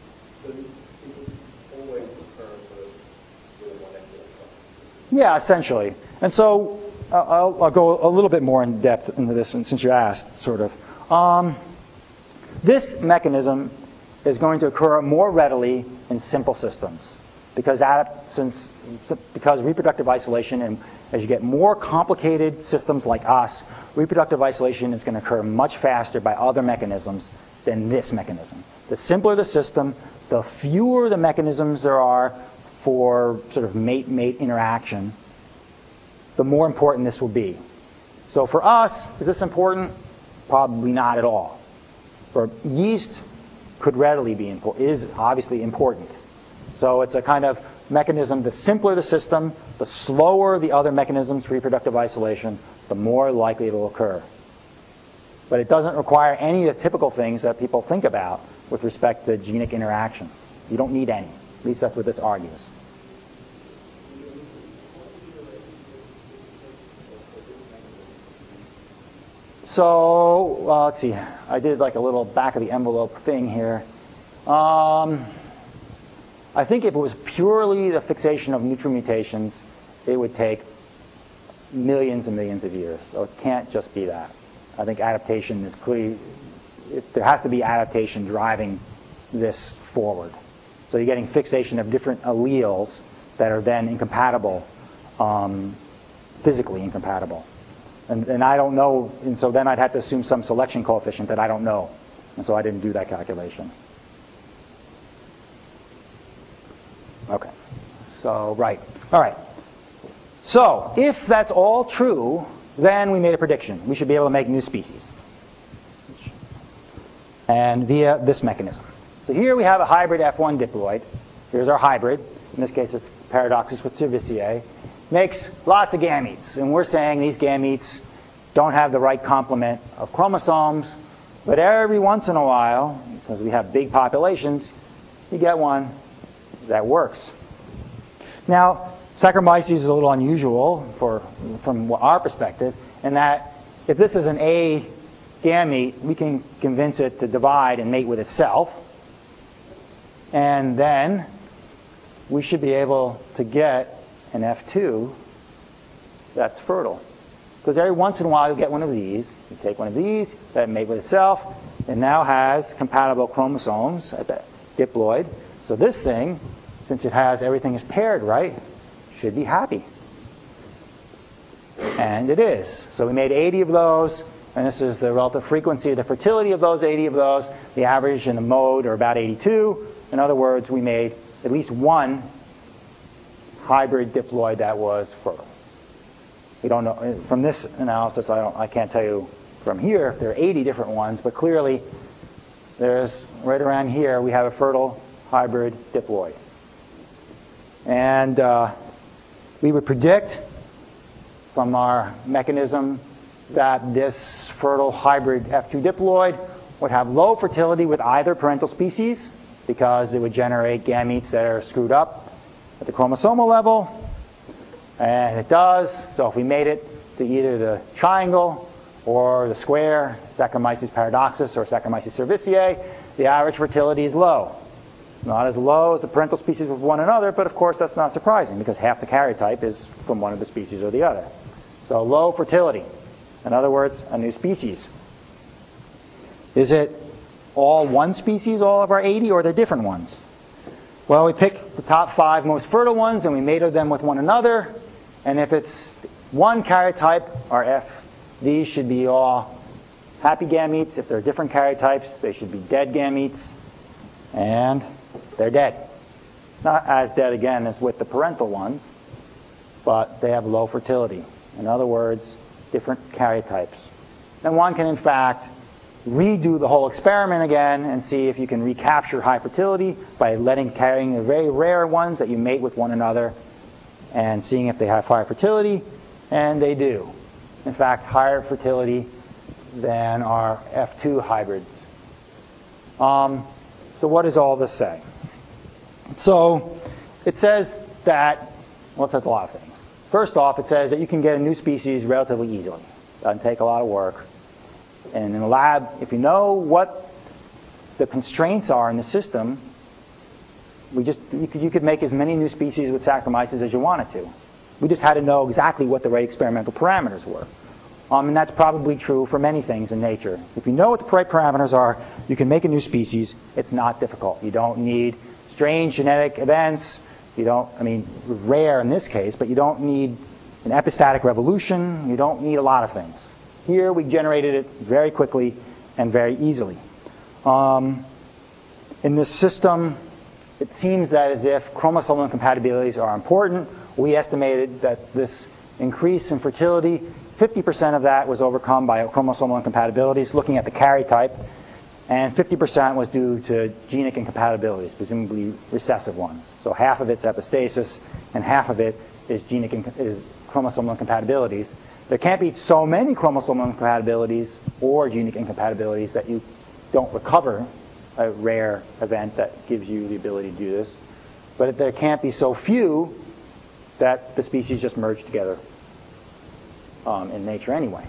Yeah, essentially. And so I'll go a little bit more in depth into this, and since you asked, sort of. This mechanism is going to occur more readily in simple systems because reproductive isolation, and as you get more complicated systems like us, reproductive isolation is going to occur much faster by other mechanisms than this mechanism. The simpler the system, the fewer the mechanisms there are for sort of mate-mate interaction, the more important this will be. So for us, is this important? Probably not at all. For yeast, could readily be important, is obviously important. So it's a kind of mechanism, the simpler the system, the slower the other mechanisms for reproductive isolation, the more likely it will occur. But it doesn't require any of the typical things that people think about with respect to genic interactions. You don't need any. At least that's what this argues. So, let's see. I did like a little back of the envelope thing here. I think if it was purely the fixation of neutral mutations, it would take millions and millions of years. So it can't just be that. I think adaptation is clear. There has to be adaptation driving this forward. So you're getting fixation of different alleles that are then incompatible, physically incompatible. And I don't know, and so then I'd have to assume some selection coefficient that I don't know. And so I didn't do that calculation. Okay. So, right. All right. So, if that's all true, then we made a prediction. We should be able to make new species. And via this mechanism. So here we have a hybrid F1 diploid. Here's our hybrid. In this case, it's Paradoxus with Cerevisiae. Makes lots of gametes. And we're saying these gametes don't have the right complement of chromosomes, but every once in a while, because we have big populations, you get one that works. Now, Saccharomyces is a little unusual from our perspective, in that if this is an A gamete, we can convince it to divide and mate with itself, and then we should be able to get an F2 that's fertile. Because every once in a while you get one of these, you take one of these, that mate with itself, it now has compatible chromosomes at the diploid. So this thing, since it has everything is paired right, should be happy. And it is. So we made 80 of those, and this is the relative frequency of the fertility of those 80 of those. The average in the mode are about 82. In other words, we made at least one hybrid diploid that was fertile. We don't know from this analysis. I can't tell you from here if there are 80 different ones, but clearly there's right around here we have a fertile hybrid diploid, and we would predict from our mechanism that this fertile hybrid F2 diploid would have low fertility with either parental species because it would generate gametes that are screwed up at the chromosomal level. And it does. So if we made it to either the triangle or the square, Saccharomyces paradoxus or Saccharomyces cerevisiae, the average fertility is low. Not as low as the parental species with one another, but of course that's not surprising because half the karyotype is from one of the species or the other. So low fertility. In other words, a new species. Is it all one species, all of our 80, or are there different ones? Well, we picked the top 5 most fertile ones and we mated them with one another. And if it's one karyotype, our F, these should be all happy gametes. If they're different karyotypes, they should be dead gametes. And they're dead. Not as dead, again, as with the parental ones, but they have low fertility. In other words, different karyotypes. And one can, in fact, redo the whole experiment again and see if you can recapture high fertility by carrying the very rare ones that you mate with one another and seeing if they have higher fertility, and they do. In fact, higher fertility than our F2 hybrids. So what does all this say? So it says that, well, it says a lot of things. First off, it says that you can get a new species relatively easily. It doesn't take a lot of work. And in the lab, if you know what the constraints are in the system, you could make as many new species with Saccharomyces as you wanted to. We just had to know exactly what the right experimental parameters were. And that's probably true for many things in nature. If you know what the right parameters are, you can make a new species. It's not difficult. You don't need strange genetic events. Rare in this case, but you don't need an epistatic revolution. You don't need a lot of things. Here we generated it very quickly and very easily. In this system, it seems that as if chromosomal incompatibilities are important. We estimated that this increase in fertility, 50% of that was overcome by chromosomal incompatibilities, looking at the karyotype, and 50% was due to genic incompatibilities, presumably recessive ones. So half of it's epistasis, and half of it is chromosomal incompatibilities. There can't be so many chromosomal incompatibilities or genic incompatibilities that you don't recover a rare event that gives you the ability to do this. But there can't be so few that the species just merge together in nature anyway.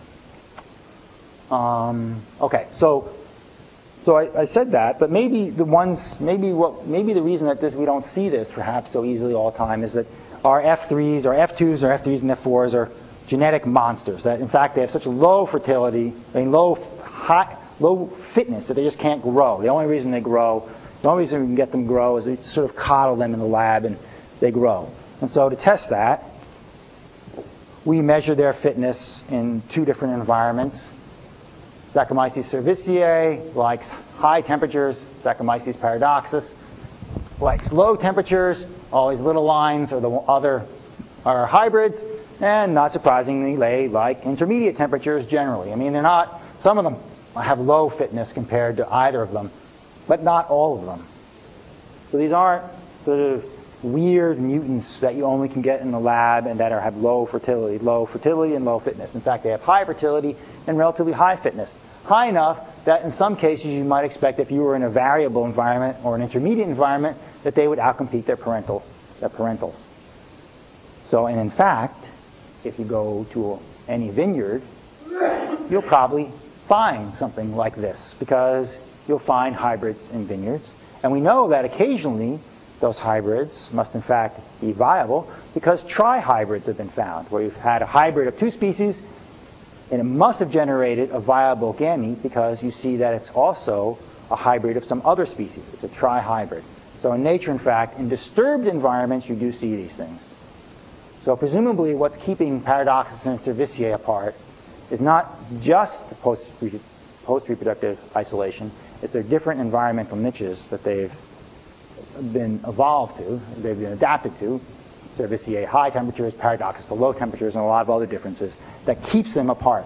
Okay, so I said that, but maybe the reason that we don't see this perhaps so easily all the time is that our F3s, our F2s, our F3s and F4s are genetic monsters. That in fact they have such low fertility, low fitness that they just can't grow. The only reason we can get them to grow is we sort of coddle them in the lab and they grow. And so to test that, we measure their fitness in 2 different environments. Saccharomyces cerevisiae likes high temperatures. Saccharomyces paradoxus likes low temperatures. All these little lines are hybrids, and not surprisingly, they like intermediate temperatures generally. Some of them have low fitness compared to either of them, but not all of them. So these aren't sort of weird mutants that you only can get in the lab and that have low fertility and low fitness. In fact, they have high fertility and relatively high fitness. High enough that in some cases you might expect if you were in a variable environment or an intermediate environment that they would outcompete their parentals. So, and in fact, if you go to any vineyard, you'll probably find something like this because you'll find hybrids in vineyards. And we know that occasionally those hybrids must in fact be viable because trihybrids have been found, where you've had a hybrid of two species and it must have generated a viable gamete because you see that it's also a hybrid of some other species. It's a trihybrid. So in nature, in fact, in disturbed environments, you do see these things. So presumably what's keeping Paradoxus and Cerevisiae apart is not just the post-reproductive isolation, it's their different environmental niches that they've been evolved to, they've been adapted to. Cerevisiae high temperatures, Paradoxus to low temperatures, and a lot of other differences that keeps them apart.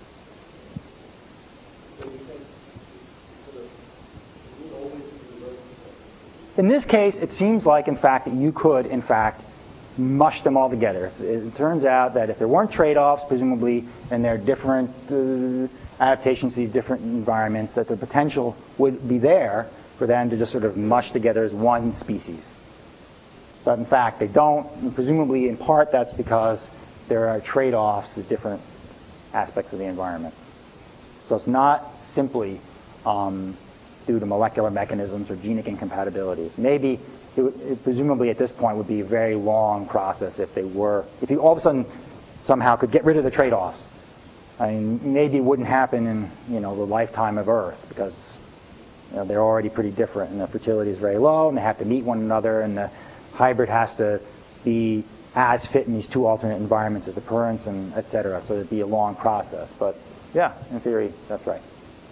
In this case, it seems like, in fact, that you could, in fact, mush them all together. It turns out that if there weren't trade-offs, presumably, and there are different adaptations to these different environments, that the potential would be there for them to just sort of mush together as one species. But in fact, they don't. And presumably, in part, that's because there are trade-offs to different aspects of the environment. So it's not simply due to molecular mechanisms or genic incompatibilities. Maybe it presumably at this point would be a very long process if you all of a sudden somehow could get rid of the trade-offs. I mean, maybe it wouldn't happen in the lifetime of Earth because they're already pretty different and the fertility is very low and they have to meet one another and the hybrid has to be as fit in these two alternate environments as the parents and et cetera. So it'd be a long process. But yeah, in theory, that's right.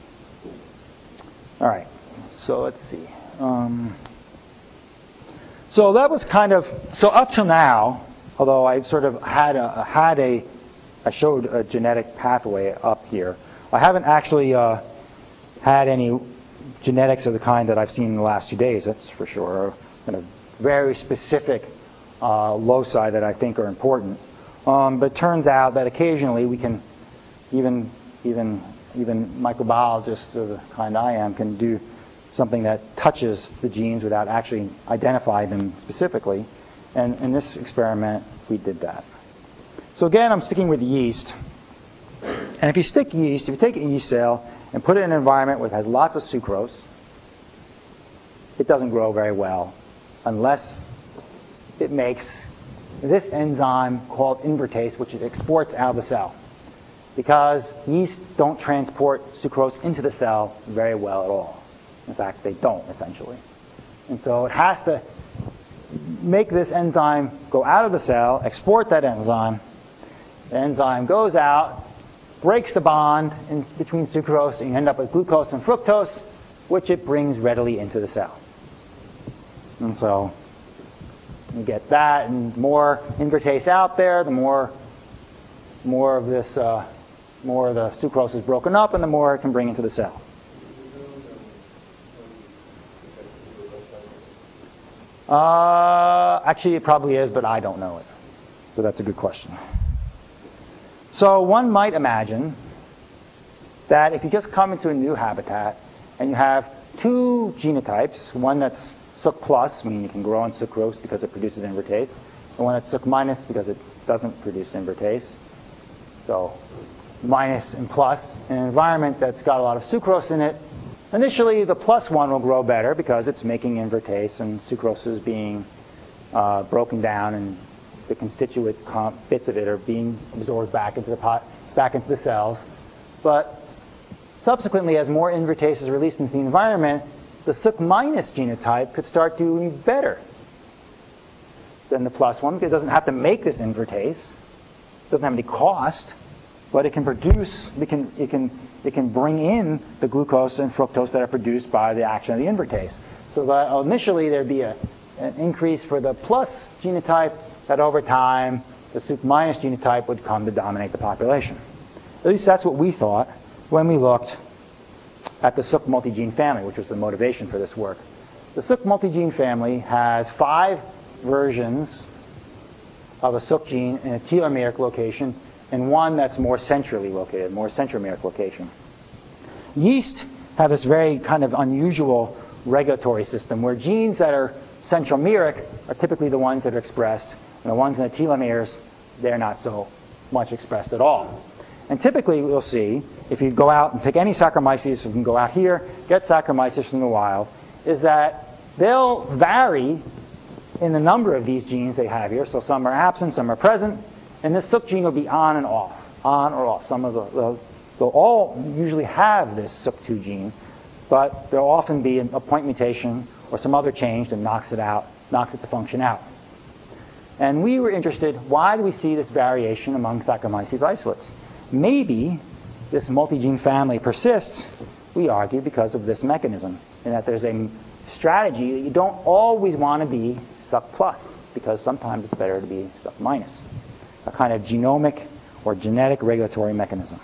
All right. So let's see. So that was so up till now, although I sort of I showed a genetic pathway up here. I haven't actually had any genetics of the kind that I've seen in the last 2 days, that's for sure. Kind of very specific loci that I think are important. But it turns out that occasionally we can, even microbiologists of the kind I am, can do something that touches the genes without actually identifying them specifically. And in this experiment, we did that. So again, I'm sticking with yeast. And if you take a yeast cell and put it in an environment where it has lots of sucrose, it doesn't grow very well unless it makes this enzyme called invertase, which it exports out of the cell. Because yeast don't transport sucrose into the cell very well at all. In fact, they don't, essentially. And so it has to make this enzyme go out of the cell, export that enzyme. The enzyme goes out, breaks the bond between sucrose, and you end up with glucose and fructose, which it brings readily into the cell. And so you get that, and more invertase out there, the more of the sucrose is broken up, and the more it can bring into the cell. Actually, it probably is, but I don't know it. So that's a good question. So one might imagine that if you just come into a new habitat and you have two genotypes, one that's Suc plus, meaning you can grow on sucrose because it produces invertase, and one that's Suc minus because it doesn't produce invertase. So minus and plus, in an environment that's got a lot of sucrose in it, initially the plus one will grow better because it's making invertase and sucrose is being broken down and the constituent bits of it are being absorbed back into the cells. But subsequently, as more invertase is released into the environment, the Suc minus genotype could start doing better than the plus one because it doesn't have to make this invertase. It doesn't have any cost, but it can produce, it can bring in the glucose and fructose that are produced by the action of the invertase. So that initially there'd be an increase for the plus genotype, that over time the Suc minus genotype would come to dominate the population. At least that's what we thought when we looked at the Suc multigene family, which was the motivation for this work. The Suc multigene family has 5 versions of a Suk gene in a telomeric location and one that's more centrally located, more centromeric location. Yeast have this very kind of unusual regulatory system where genes that are centromeric are typically the ones that are expressed, and the ones in the telomeres, they're not so much expressed at all. And typically we'll see, if you go out and pick any Saccharomyces, you can go out here, get Saccharomyces from the wild, is that they'll vary in the number of these genes they have here. So some are absent, some are present, and this Suk gene will be on and off, on or off. They'll all usually have this Suk2 gene, but there'll often be a point mutation or some other change that knocks it out, knocks it to function out. And we were interested, why do we see this variation among Saccharomyces isolates? Maybe this multi-gene family persists, we argue, because of this mechanism, and that there's a strategy that you don't always want to be Suc plus, because sometimes it's better to be Suc minus, a kind of genomic or genetic regulatory mechanism.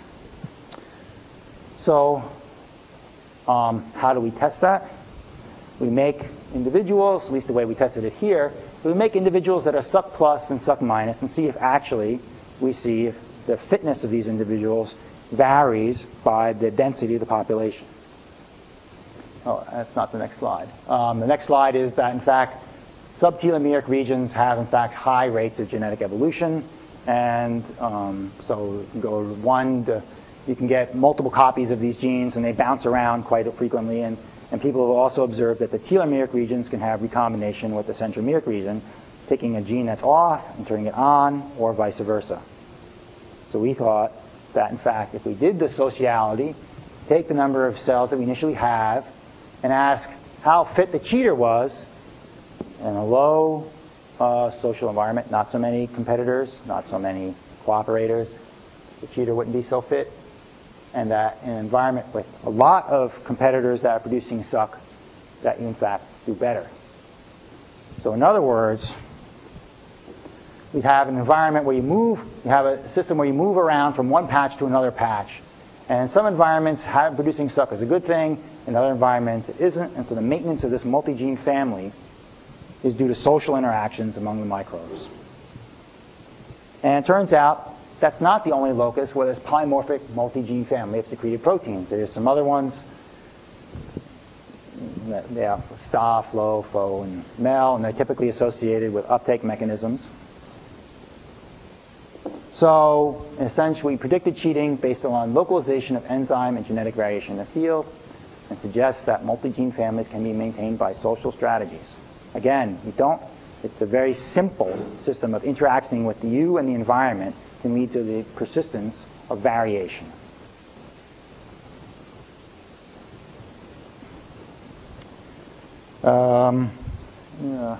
So how do we test that? We make individuals, at least the way we tested it here, we make individuals that are Suc plus and Suc minus and see if actually we see if the fitness of these individuals varies by the density of the population. Oh, that's not the next slide. The next slide is that, in fact, subtelomeric regions have, in fact, high rates of genetic evolution. And so you can go you can get multiple copies of these genes, and they bounce around quite frequently. And people have also observed that the telomeric regions can have recombination with the centromeric region, taking a gene that's off and turning it on, or vice versa. So we thought that, in fact, if we did the sociality, take the number of cells that we initially have, and ask how fit the cheater was in a low social environment, not so many competitors, not so many cooperators, the cheater wouldn't be so fit. And that in an environment with a lot of competitors that are producing Suc, that you in fact do better. So in other words, we have an environment where you have a system where you move around from one patch to another patch. And in some environments, producing Suc is a good thing. In other environments, it isn't. And so the maintenance of this multi-gene family is due to social interactions among the microbes. And it turns out that's not the only locus where there's polymorphic multi-gene family of secreted proteins. There's some other ones. They have Sta, Flo, Fo, and Mel, and they're typically associated with uptake mechanisms. So, essentially, we predicted cheating based on localization of enzyme and genetic variation in the field, and suggests that multi-gene families can be maintained by social strategies. Again, it's a very simple system of interacting with you and the environment can lead to the persistence of variation. Yeah.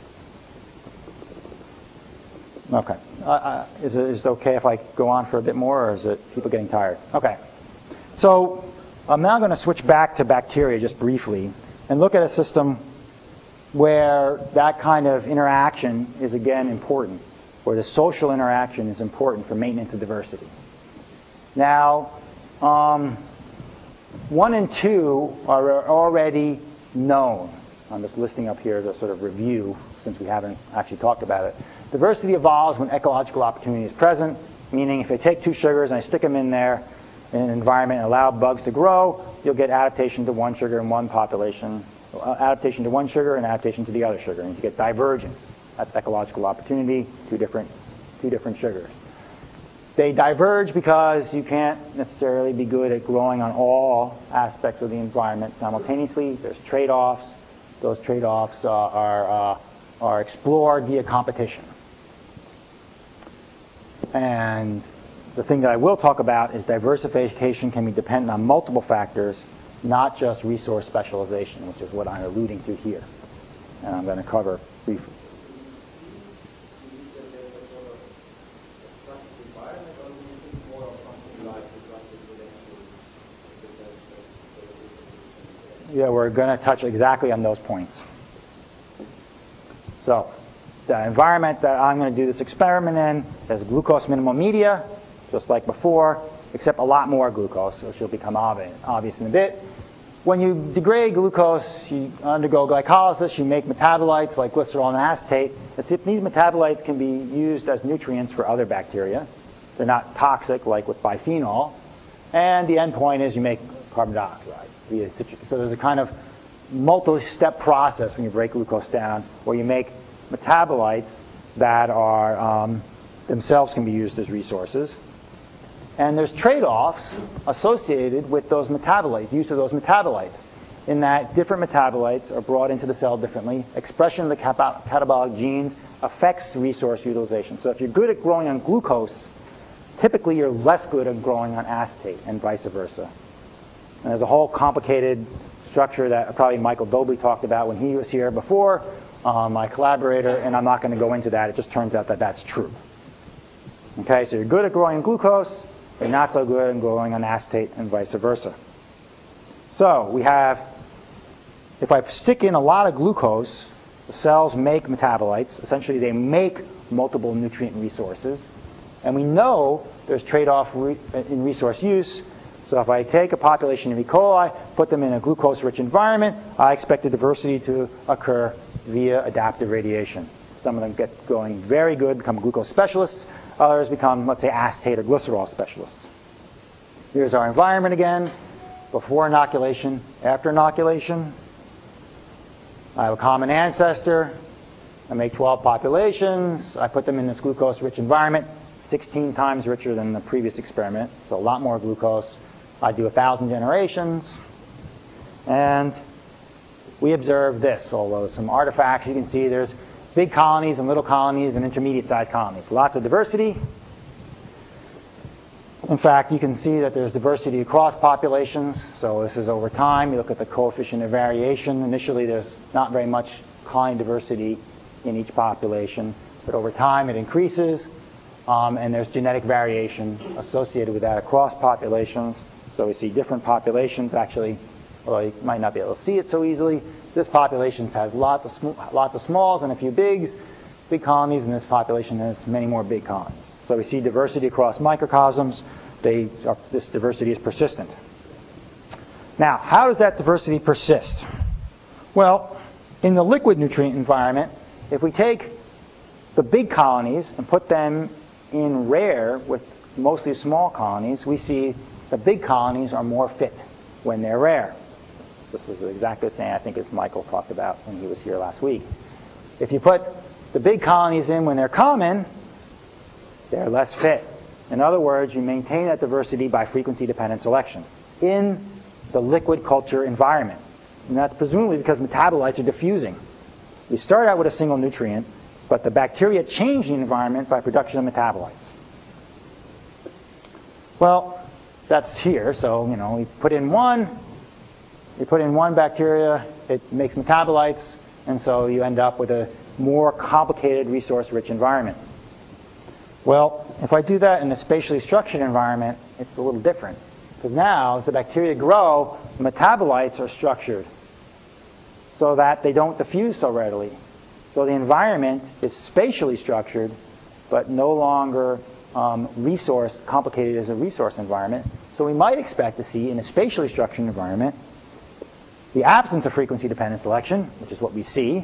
Okay. Is it okay if I go on for a bit more, or is it people getting tired? Okay. So I'm now going to switch back to bacteria just briefly and look at a system where that kind of interaction is again important, where the social interaction is important for maintenance of diversity. Now, 1 and 2 are already known. I'm just listing up here the sort of review since we haven't actually talked about it. Diversity evolves when ecological opportunity is present, meaning if I take 2 sugars and I stick them in there in an environment and allow bugs to grow, you'll get adaptation to one sugar in one population, adaptation to one sugar and adaptation to the other sugar, and you get divergence. That's ecological opportunity, two different sugars. They diverge because you can't necessarily be good at growing on all aspects of the environment simultaneously. There's trade-offs. Those trade-offs are explored via competition. And the thing that I will talk about is diversification can be dependent on multiple factors, not just resource specialization, which is what I'm alluding to here. And I'm going to cover briefly. Yeah, we're going to touch exactly on those points. So, the environment that I'm going to do this experiment in is glucose minimal media, just like before, except a lot more glucose, which will become obvious in a bit. when you degrade glucose, you undergo glycolysis, you make metabolites like glycerol and acetate. These metabolites can be used as nutrients for other bacteria. They're not toxic like with biphenol. And the end point is you make carbon dioxide via citric. So there's a kind of multi-step process when you break glucose down where you make metabolites that are themselves can be used as resources. And there's trade-offs associated with those metabolites, use of those metabolites, in that different metabolites are brought into the cell differently. Expression of the catabolic genes affects resource utilization. So if you're good at growing on glucose, typically you're less good at growing on acetate and vice versa. And there's a whole complicated structure that probably Michael Dobley talked about when he was here before, my collaborator, and I'm not going to go into that. It just turns out that that's true. Okay, so you're good at growing on glucose, you're not so good at growing on acetate and vice versa. So we have, if I stick in a lot of glucose, the cells make metabolites. Essentially, they make multiple nutrient resources. And we know there's trade-off in resource use. So if I take a population of E. coli, put them in a glucose-rich environment, I expect the diversity to occur via adaptive radiation. Some of them get going very good, become glucose specialists. Others become, let's say, acetate or glycerol specialists. Here's our environment again, before inoculation, after inoculation. I have a common ancestor. I make 12 populations. I put them in this glucose-rich environment, 16 times richer than the previous experiment, so a lot more glucose. I do 1,000 generations. And we observe this, although some artifacts, you can see there's big colonies and little colonies and intermediate-sized colonies. Lots of diversity. In fact, you can see that there's diversity across populations. So this is over time. You look at the coefficient of variation. Initially, there's not very much colony diversity in each population. But over time, it increases. And there's genetic variation associated with that across populations. So we see different populations actually, well, you might not be able to see it so easily. This population has lots of smalls and a few big colonies, and this population has many more big colonies. So we see diversity across microcosms. This diversity is persistent. Now, how does that diversity persist? Well, in the liquid nutrient environment, if we take the big colonies and put them in rare with mostly small colonies, we see the big colonies are more fit when they're rare. This is exactly the same, I think, as Michael talked about when he was here last week. If you put the big colonies in when they're common, they're less fit. In other words, you maintain that diversity by frequency-dependent selection in the liquid culture environment. And that's presumably because metabolites are diffusing. We start out with a single nutrient, but the bacteria change the environment by production of metabolites. Well, that's here. So, we put in one bacteria, it makes metabolites, and so you end up with a more complicated resource-rich environment. Well, if I do that in a spatially structured environment, it's a little different. Because now, as the bacteria grow, the metabolites are structured so that they don't diffuse so readily. So the environment is spatially structured, but no longer complicated as a resource environment. So we might expect to see in a spatially structured environment the absence of frequency-dependent selection, which is what we see.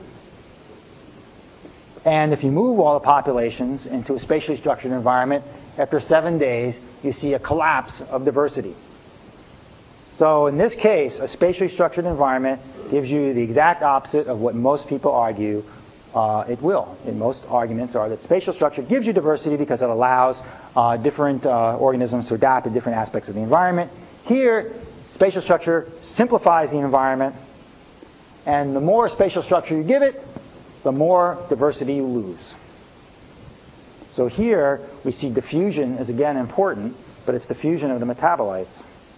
And if you move all the populations into a spatially structured environment, after 7 days, you see a collapse of diversity. So in this case, a spatially structured environment gives you the exact opposite of what most people argue it will. And most arguments are that spatial structure gives you diversity because it allows different organisms to adapt to different aspects of the environment. Here, spatial structure simplifies the environment, and the more spatial structure you give it, the more diversity you lose. So here, we see diffusion is again important, but it's diffusion of the metabolites.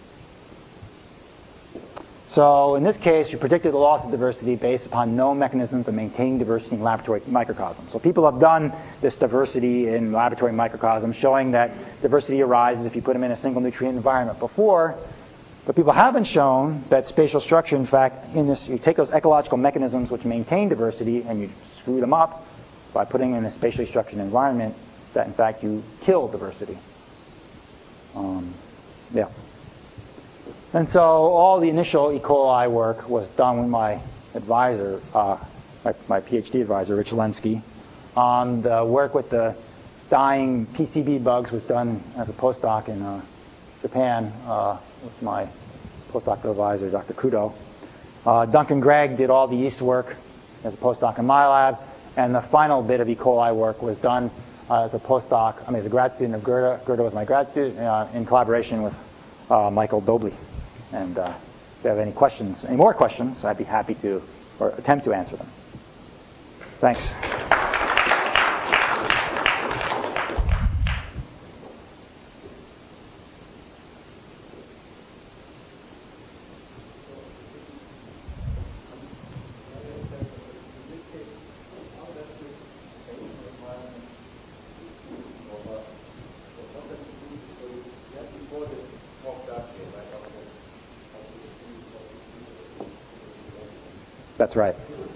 So in this case, you predicted the loss of diversity based upon known mechanisms of maintaining diversity in laboratory microcosms. So people have done this diversity in laboratory microcosms, showing that diversity arises if you put them in a single nutrient environment before. But people haven't shown that spatial structure, in fact, you take those ecological mechanisms which maintain diversity and you screw them up by putting them in a spatially structured environment, that in fact you kill diversity. Yeah. And so all the initial E. coli work was done with my advisor, my PhD advisor, Rich Lenski. The work with the dying PCB bugs was done as a postdoc in Japan with my postdoctoral advisor, Dr. Kudo. Duncan Gregg did all the yeast work as a postdoc in my lab, and the final bit of E. coli work was done as a postdoc, as a grad student of Goethe. Goethe was my grad student in collaboration with Michael Dobley. And if you have any more questions, I'd be happy to, or attempt to answer them. Thanks. That's right.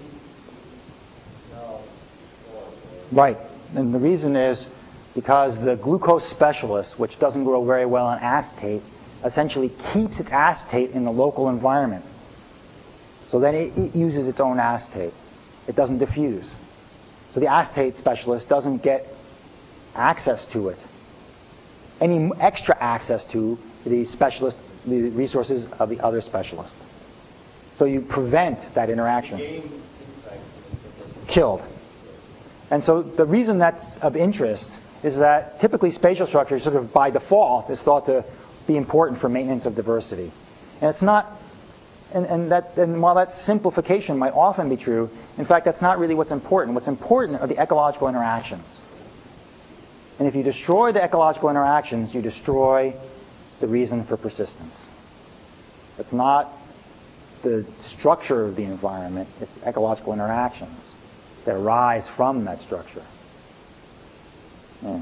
Right. And the reason is because the glucose specialist, which doesn't grow very well on acetate, essentially keeps its acetate in the local environment. So then it uses its own acetate. It doesn't diffuse. So the acetate specialist doesn't get access to it. Any extra access to the resources of the other specialist. So you prevent that interaction. Killed. And so the reason that's of interest is that typically spatial structure sort of by default is thought to be important for maintenance of diversity. And it's not, and while that simplification might often be true, in fact that's not really what's important. What's important are the ecological interactions. And if you destroy the ecological interactions, you destroy the reason for persistence. It's not the structure of the environment, it's the ecological interactions that arise from that structure. Yeah.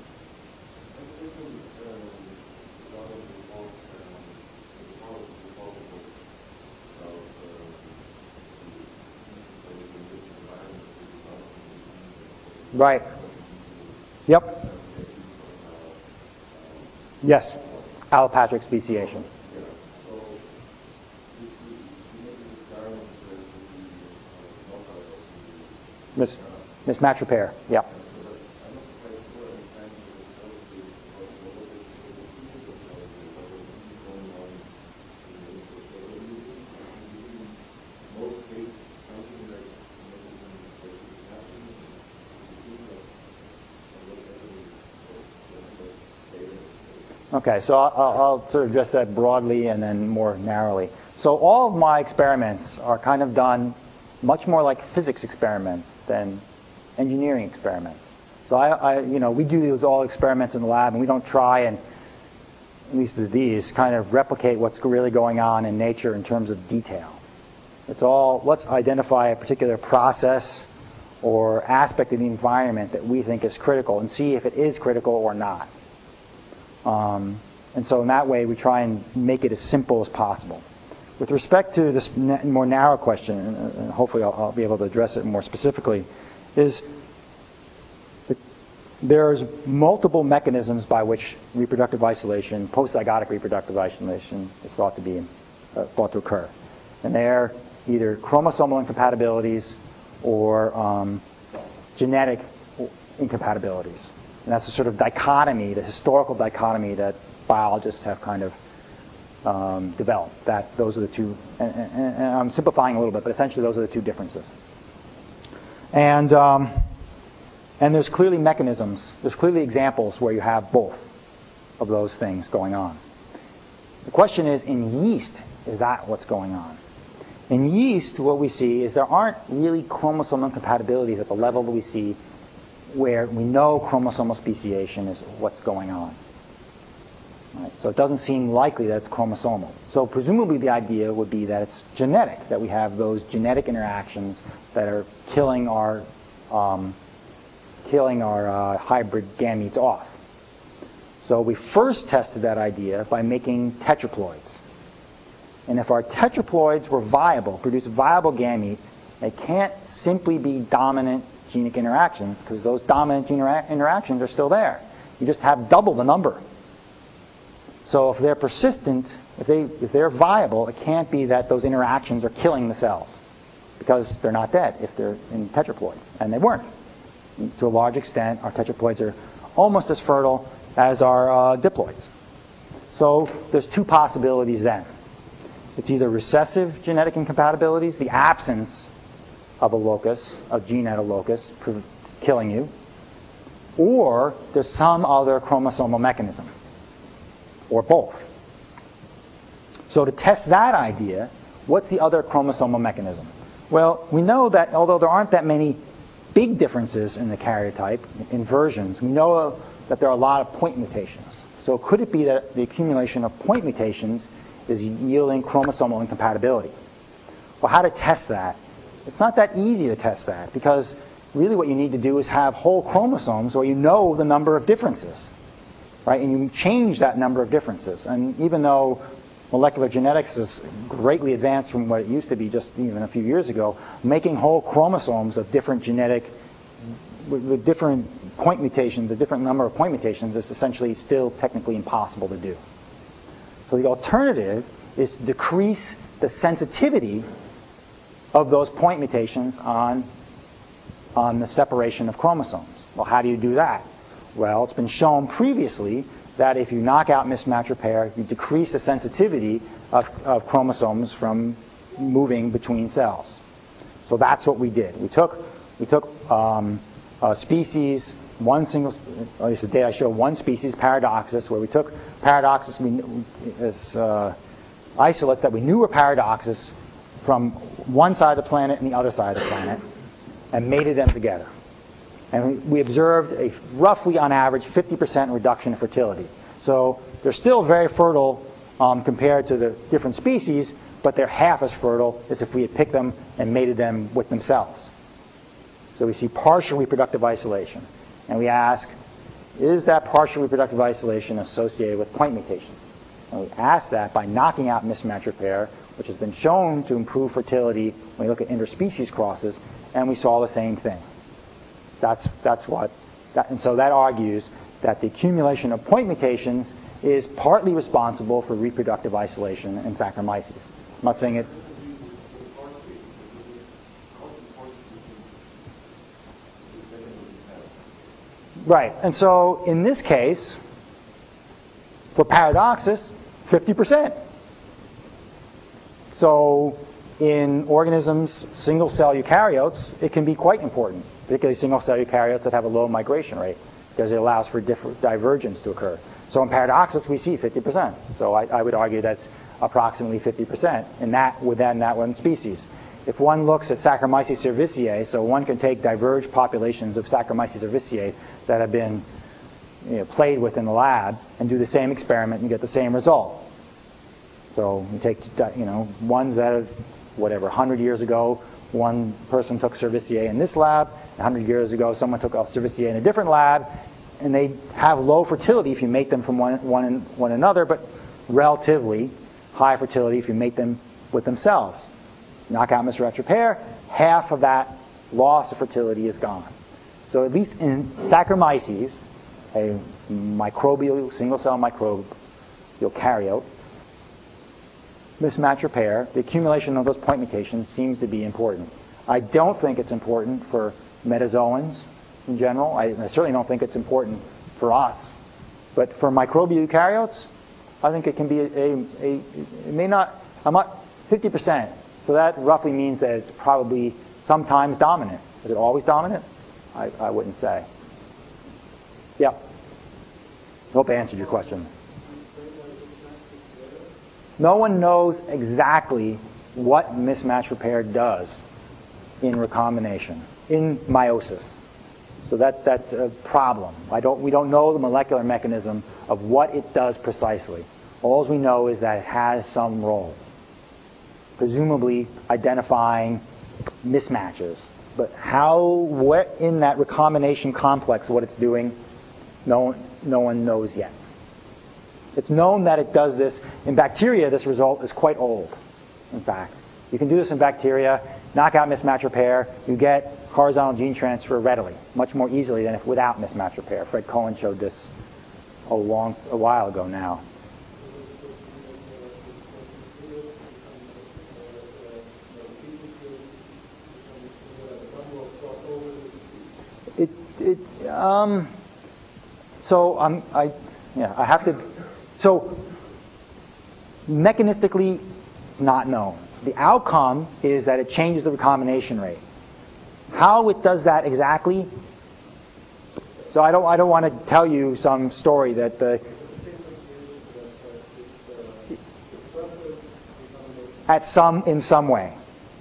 Right. Yep. Yes. Allopatric speciation. Mismatch repair. Yeah. Okay, so I'll sort of address that broadly and then more narrowly. So all of my experiments are kind of done much more like physics experiments than engineering experiments. So we do these all experiments in the lab, and we don't try and, at least with these, kind of replicate what's really going on in nature in terms of detail. It's all, let's identify a particular process or aspect of the environment that we think is critical and see if it is critical or not. And so in that way, we try and make it as simple as possible. With respect to this more narrow question, and hopefully I'll be able to address it more specifically, is there's multiple mechanisms by which reproductive isolation, post-zygotic reproductive isolation, is thought to occur. And they're either chromosomal incompatibilities or genetic incompatibilities. And that's a sort of dichotomy, the historical dichotomy that biologists have kind of developed. That those are the two, and I'm simplifying a little bit, but essentially those are the two differences. And there's clearly mechanisms, there's clearly examples where you have both of those things going on. The question is, in yeast, is that what's going on? In yeast, what we see is there aren't really chromosomal incompatibilities at the level that we see where we know chromosomal speciation is what's going on. Right? So it doesn't seem likely that it's chromosomal. So presumably the idea would be that it's genetic, that we have those genetic interactions that are killing our hybrid gametes off. So we first tested that idea by making tetraploids. And if our tetraploids were viable, produce viable gametes, they can't simply be dominant genic interactions because those dominant interactions are still there. You just have double the number. So if they're persistent, if they're viable, it can't be that those interactions are killing the cells, because they're not dead if they're in tetraploids, and they weren't. To a large extent, our tetraploids are almost as fertile as our diploids. So there's two possibilities then. It's either recessive genetic incompatibilities, the absence of a locus, of gene at a locus, killing you, or there's some other chromosomal mechanism, or both. So to test that idea, what's the other chromosomal mechanism? Well, we know that although there aren't that many big differences in the karyotype, in versions, we know that there are a lot of point mutations. So could it be that the accumulation of point mutations is yielding chromosomal incompatibility? Well, how to test that? It's not that easy to test that, because really what you need to do is have whole chromosomes where you know the number of differences, right? And you change that number of differences. And even though molecular genetics is greatly advanced from what it used to be just even a few years ago, making whole chromosomes of different genetic, with different point mutations, a different number of point mutations, is essentially still technically impossible to do. So the alternative is to decrease the sensitivity of those point mutations on the separation of chromosomes. Well, how do you do that? Well, it's been shown previously that if you knock out mismatch repair, you decrease the sensitivity of chromosomes from moving between cells. So that's what we did. We took a species, one single, at least the day I showed one species, Paradoxus, where we took Paradoxus as isolates that we knew were Paradoxus from one side of the planet and the other side of the planet, and mated them together. And we observed a roughly, on average, 50% reduction in fertility. So they're still very fertile compared to the different species, but they're half as fertile as if we had picked them and mated them with themselves. So we see partial reproductive isolation. And we ask, is that partial reproductive isolation associated with point mutations? And we ask that by knocking out mismatch repair, which has been shown to improve fertility when we look at interspecies crosses, and we saw the same thing. And so that argues that the accumulation of point mutations is partly responsible for reproductive isolation in Saccharomyces. I'm not saying it's... Right. And so in this case, for Paradoxus, 50%. So in organisms, single-cell eukaryotes, it can be quite important, particularly single-cell eukaryotes that have a low migration rate, because it allows for different divergence to occur. So in Paradoxus, we see 50%. So I would argue that's approximately 50% within that one species. If one looks at Saccharomyces cerevisiae, so one can take diverged populations of Saccharomyces cerevisiae that have been played with in the lab and do the same experiment and get the same result. So you take ones that are 100 years ago, one person took cerevisiae in this lab, 100 years ago someone took cerevisiae in a different lab, and they have low fertility if you mate them from one another, but relatively high fertility if you mate them with themselves. Knock out mismatch repair, half of that loss of fertility is gone. So at least in Saccharomyces, a microbial, single-cell microbe, eukaryote, mismatch repair, the accumulation of those point mutations seems to be important. I don't think it's important for metazoans in general. I certainly don't think it's important for us. But for microbial eukaryotes, I think it can be it may not, 50%. So that roughly means that it's probably sometimes dominant. Is it always dominant? I wouldn't say. Yeah. Hope I answered your question. No one knows exactly what mismatch repair does in recombination, in meiosis. So that's a problem. We don't know the molecular mechanism of what it does precisely. All we know is that it has some role, presumably identifying mismatches. But where in that recombination complex, what it's doing, no one knows yet. It's known that it does this. In bacteria, this result is quite old, in fact. You can do this in bacteria, knock out mismatch repair, you get horizontal gene transfer readily, much more easily than if without mismatch repair. Fred Cohen showed this a while ago now. So I have to. So mechanistically, not known. The outcome is that it changes the recombination rate. How it does that exactly? So I don't want to tell you some story that the in some way.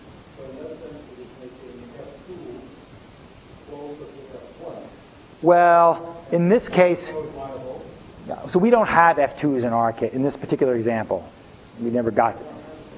Well, in this case, so we don't have F2s in our case, in this particular example. We never got it.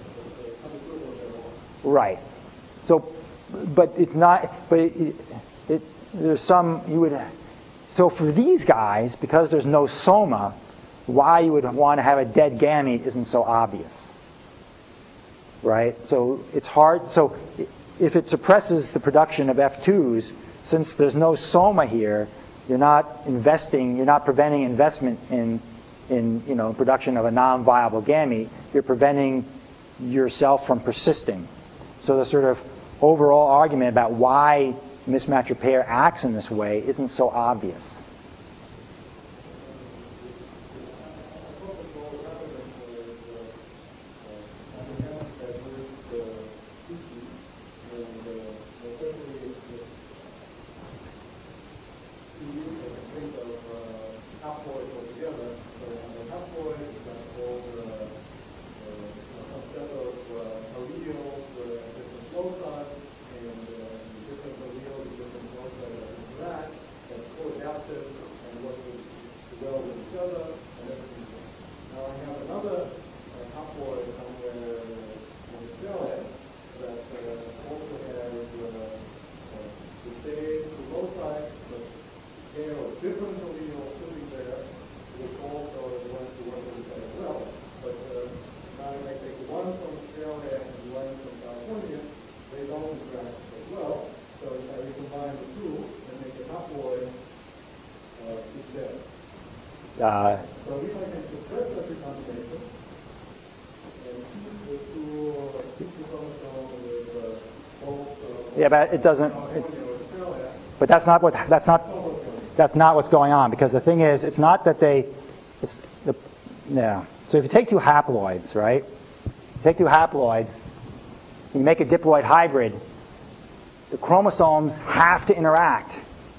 Right. So, but it's not, but there's some, you would, so for these guys, because there's no soma, why you would want to have a dead gamete isn't so obvious. Right? So it's hard, so if it suppresses the production of F2s, since there's no soma here, you're not preventing investment in production of a non-viable gamete. You're preventing yourself from persisting. So the sort of overall argument about why mismatch repair acts in this way isn't so obvious. Yeah, but it doesn't. But that's not what's going on, because the thing is, it's not that yeah. So if you take two haploids, right? You make a diploid hybrid. The chromosomes have to interact.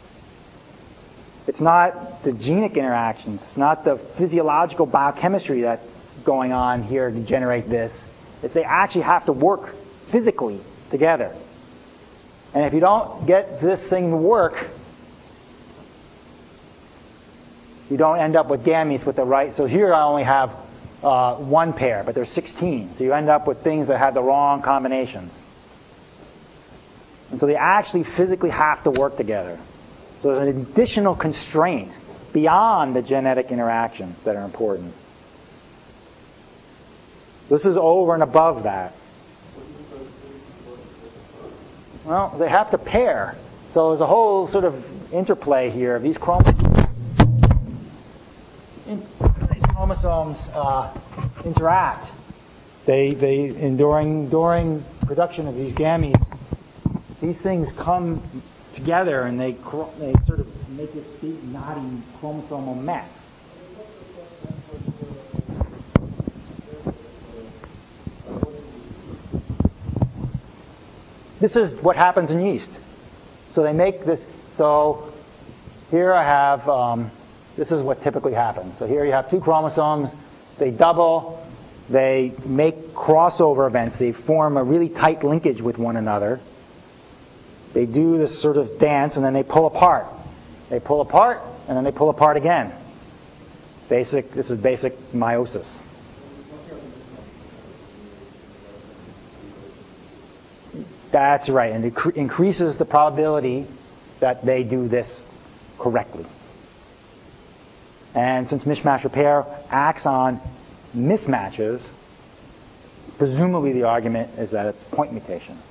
It's not the genic interactions. It's not the physiological biochemistry that's going on here to generate this. It's they actually have to work physically together. And if you don't get this thing to work, you don't end up with gametes with the right. So here I only have one pair, but there's 16. So you end up with things that have the wrong combinations. And so they actually physically have to work together. So there's an additional constraint beyond the genetic interactions that are important. This is over and above that. Well, they have to pair. So there's a whole sort of interplay here of these chromosomes. These chromosomes interact. During production of these gametes, these things come together and they sort of make this big knotty chromosomal mess. This is what happens in yeast. So they make this. So here I have, this is what typically happens. So here you have two chromosomes. They double. They make crossover events. They form a really tight linkage with one another. They do this sort of dance, and then they pull apart. They pull apart, and then they pull apart again. This is basic meiosis. That's right, and it increases the probability that they do this correctly. And since mismatch repair acts on mismatches, presumably the argument is that it's point mutations.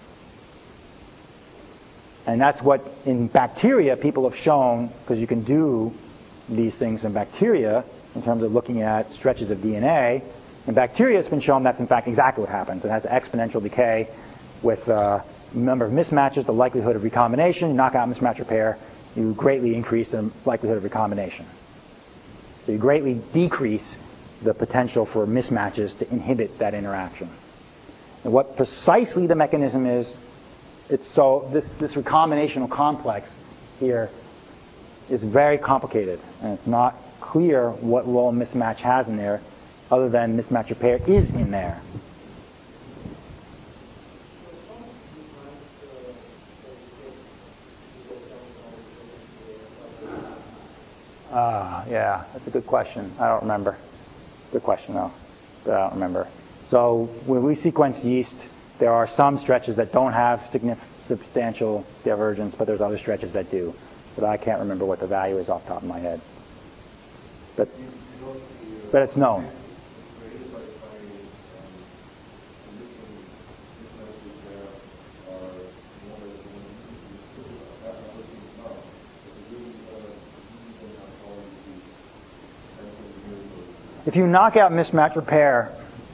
And that's what in bacteria people have shown, because you can do these things in bacteria in terms of looking at stretches of DNA. In bacteria it's been shown that's in fact exactly what happens. It has exponential decay with the number of mismatches, the likelihood of recombination, you knock out mismatch repair, you greatly increase the likelihood of recombination. So you greatly decrease the potential for mismatches to inhibit that interaction. And what precisely the mechanism is, it's so this recombinational complex here is very complicated, and it's not clear what role mismatch has in there, other than mismatch repair is in there. Yeah, that's a good question. I don't remember. Good question, though. But I don't remember. So when we sequence yeast, there are some stretches that don't have substantial divergence, but there's other stretches that do. But I can't remember what the value is off the top of my head. But it's known. If you knock out mismatch repair,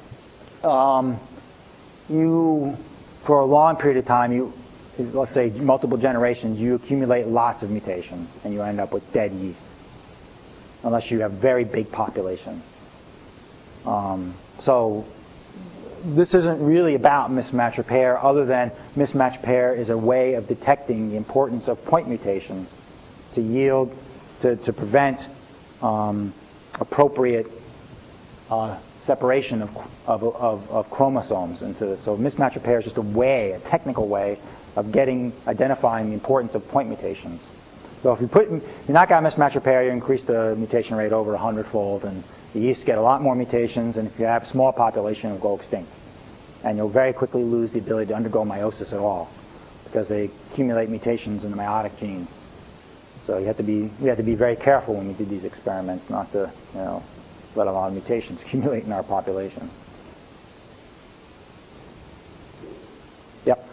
you, for a long period of time, let's say multiple generations, you accumulate lots of mutations, and you end up with dead yeast, unless you have very big populations. So this isn't really about mismatch repair, other than mismatch repair is a way of detecting the importance of point mutations to yield, to prevent appropriate separation of chromosomes into this. So mismatch repair is just a technical way of identifying the importance of point mutations. So if you knock out mismatch repair, you increase the mutation rate over 100-fold, and the yeast get a lot more mutations, and if you have a small population, it'll go extinct. And you'll very quickly lose the ability to undergo meiosis at all, because they accumulate mutations in the meiotic genes. So we had to be very careful when we did these experiments, not to let a lot of mutations accumulate in our population. Yep.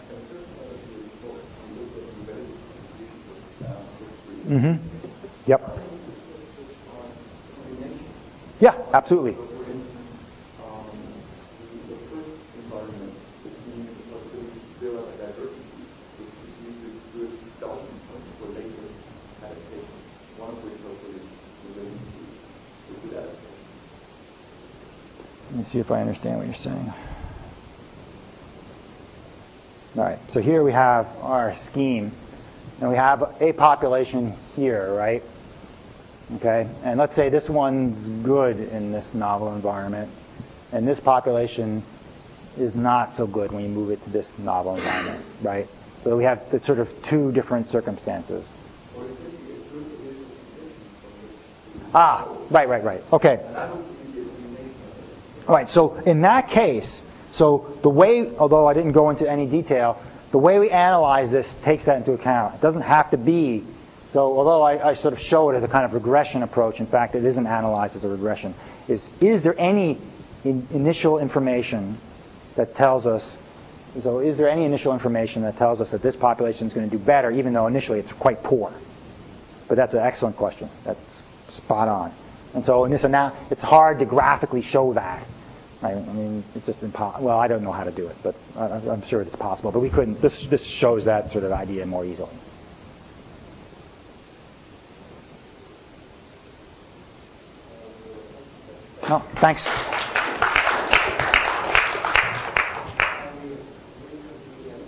Mm-hmm. Yep. Yeah, absolutely. Let me see if I understand what you're saying. All right, so here we have our scheme, and we have a population here, right? Okay, and let's say this one's good in this novel environment, and this population is not so good when you move it to this novel environment, right? So we have the sort of two different circumstances. Right. Okay. All right, so in that case, so the way, although I didn't go into any detail, the way we analyze this takes that into account. It doesn't have to be, so although I sort of show it as a kind of regression approach, in fact it isn't analyzed as a regression, is there any initial information that tells us, so is there any initial information that tells us that this population is going to do better, even though initially it's quite poor? But that's an excellent question. That's spot on. And so in this it's hard to graphically show that. Right? I mean, it's just impossible. Well, I don't know how to do it, but I'm sure it's possible. But we couldn't. This shows that sort of idea more easily. Oh, thanks.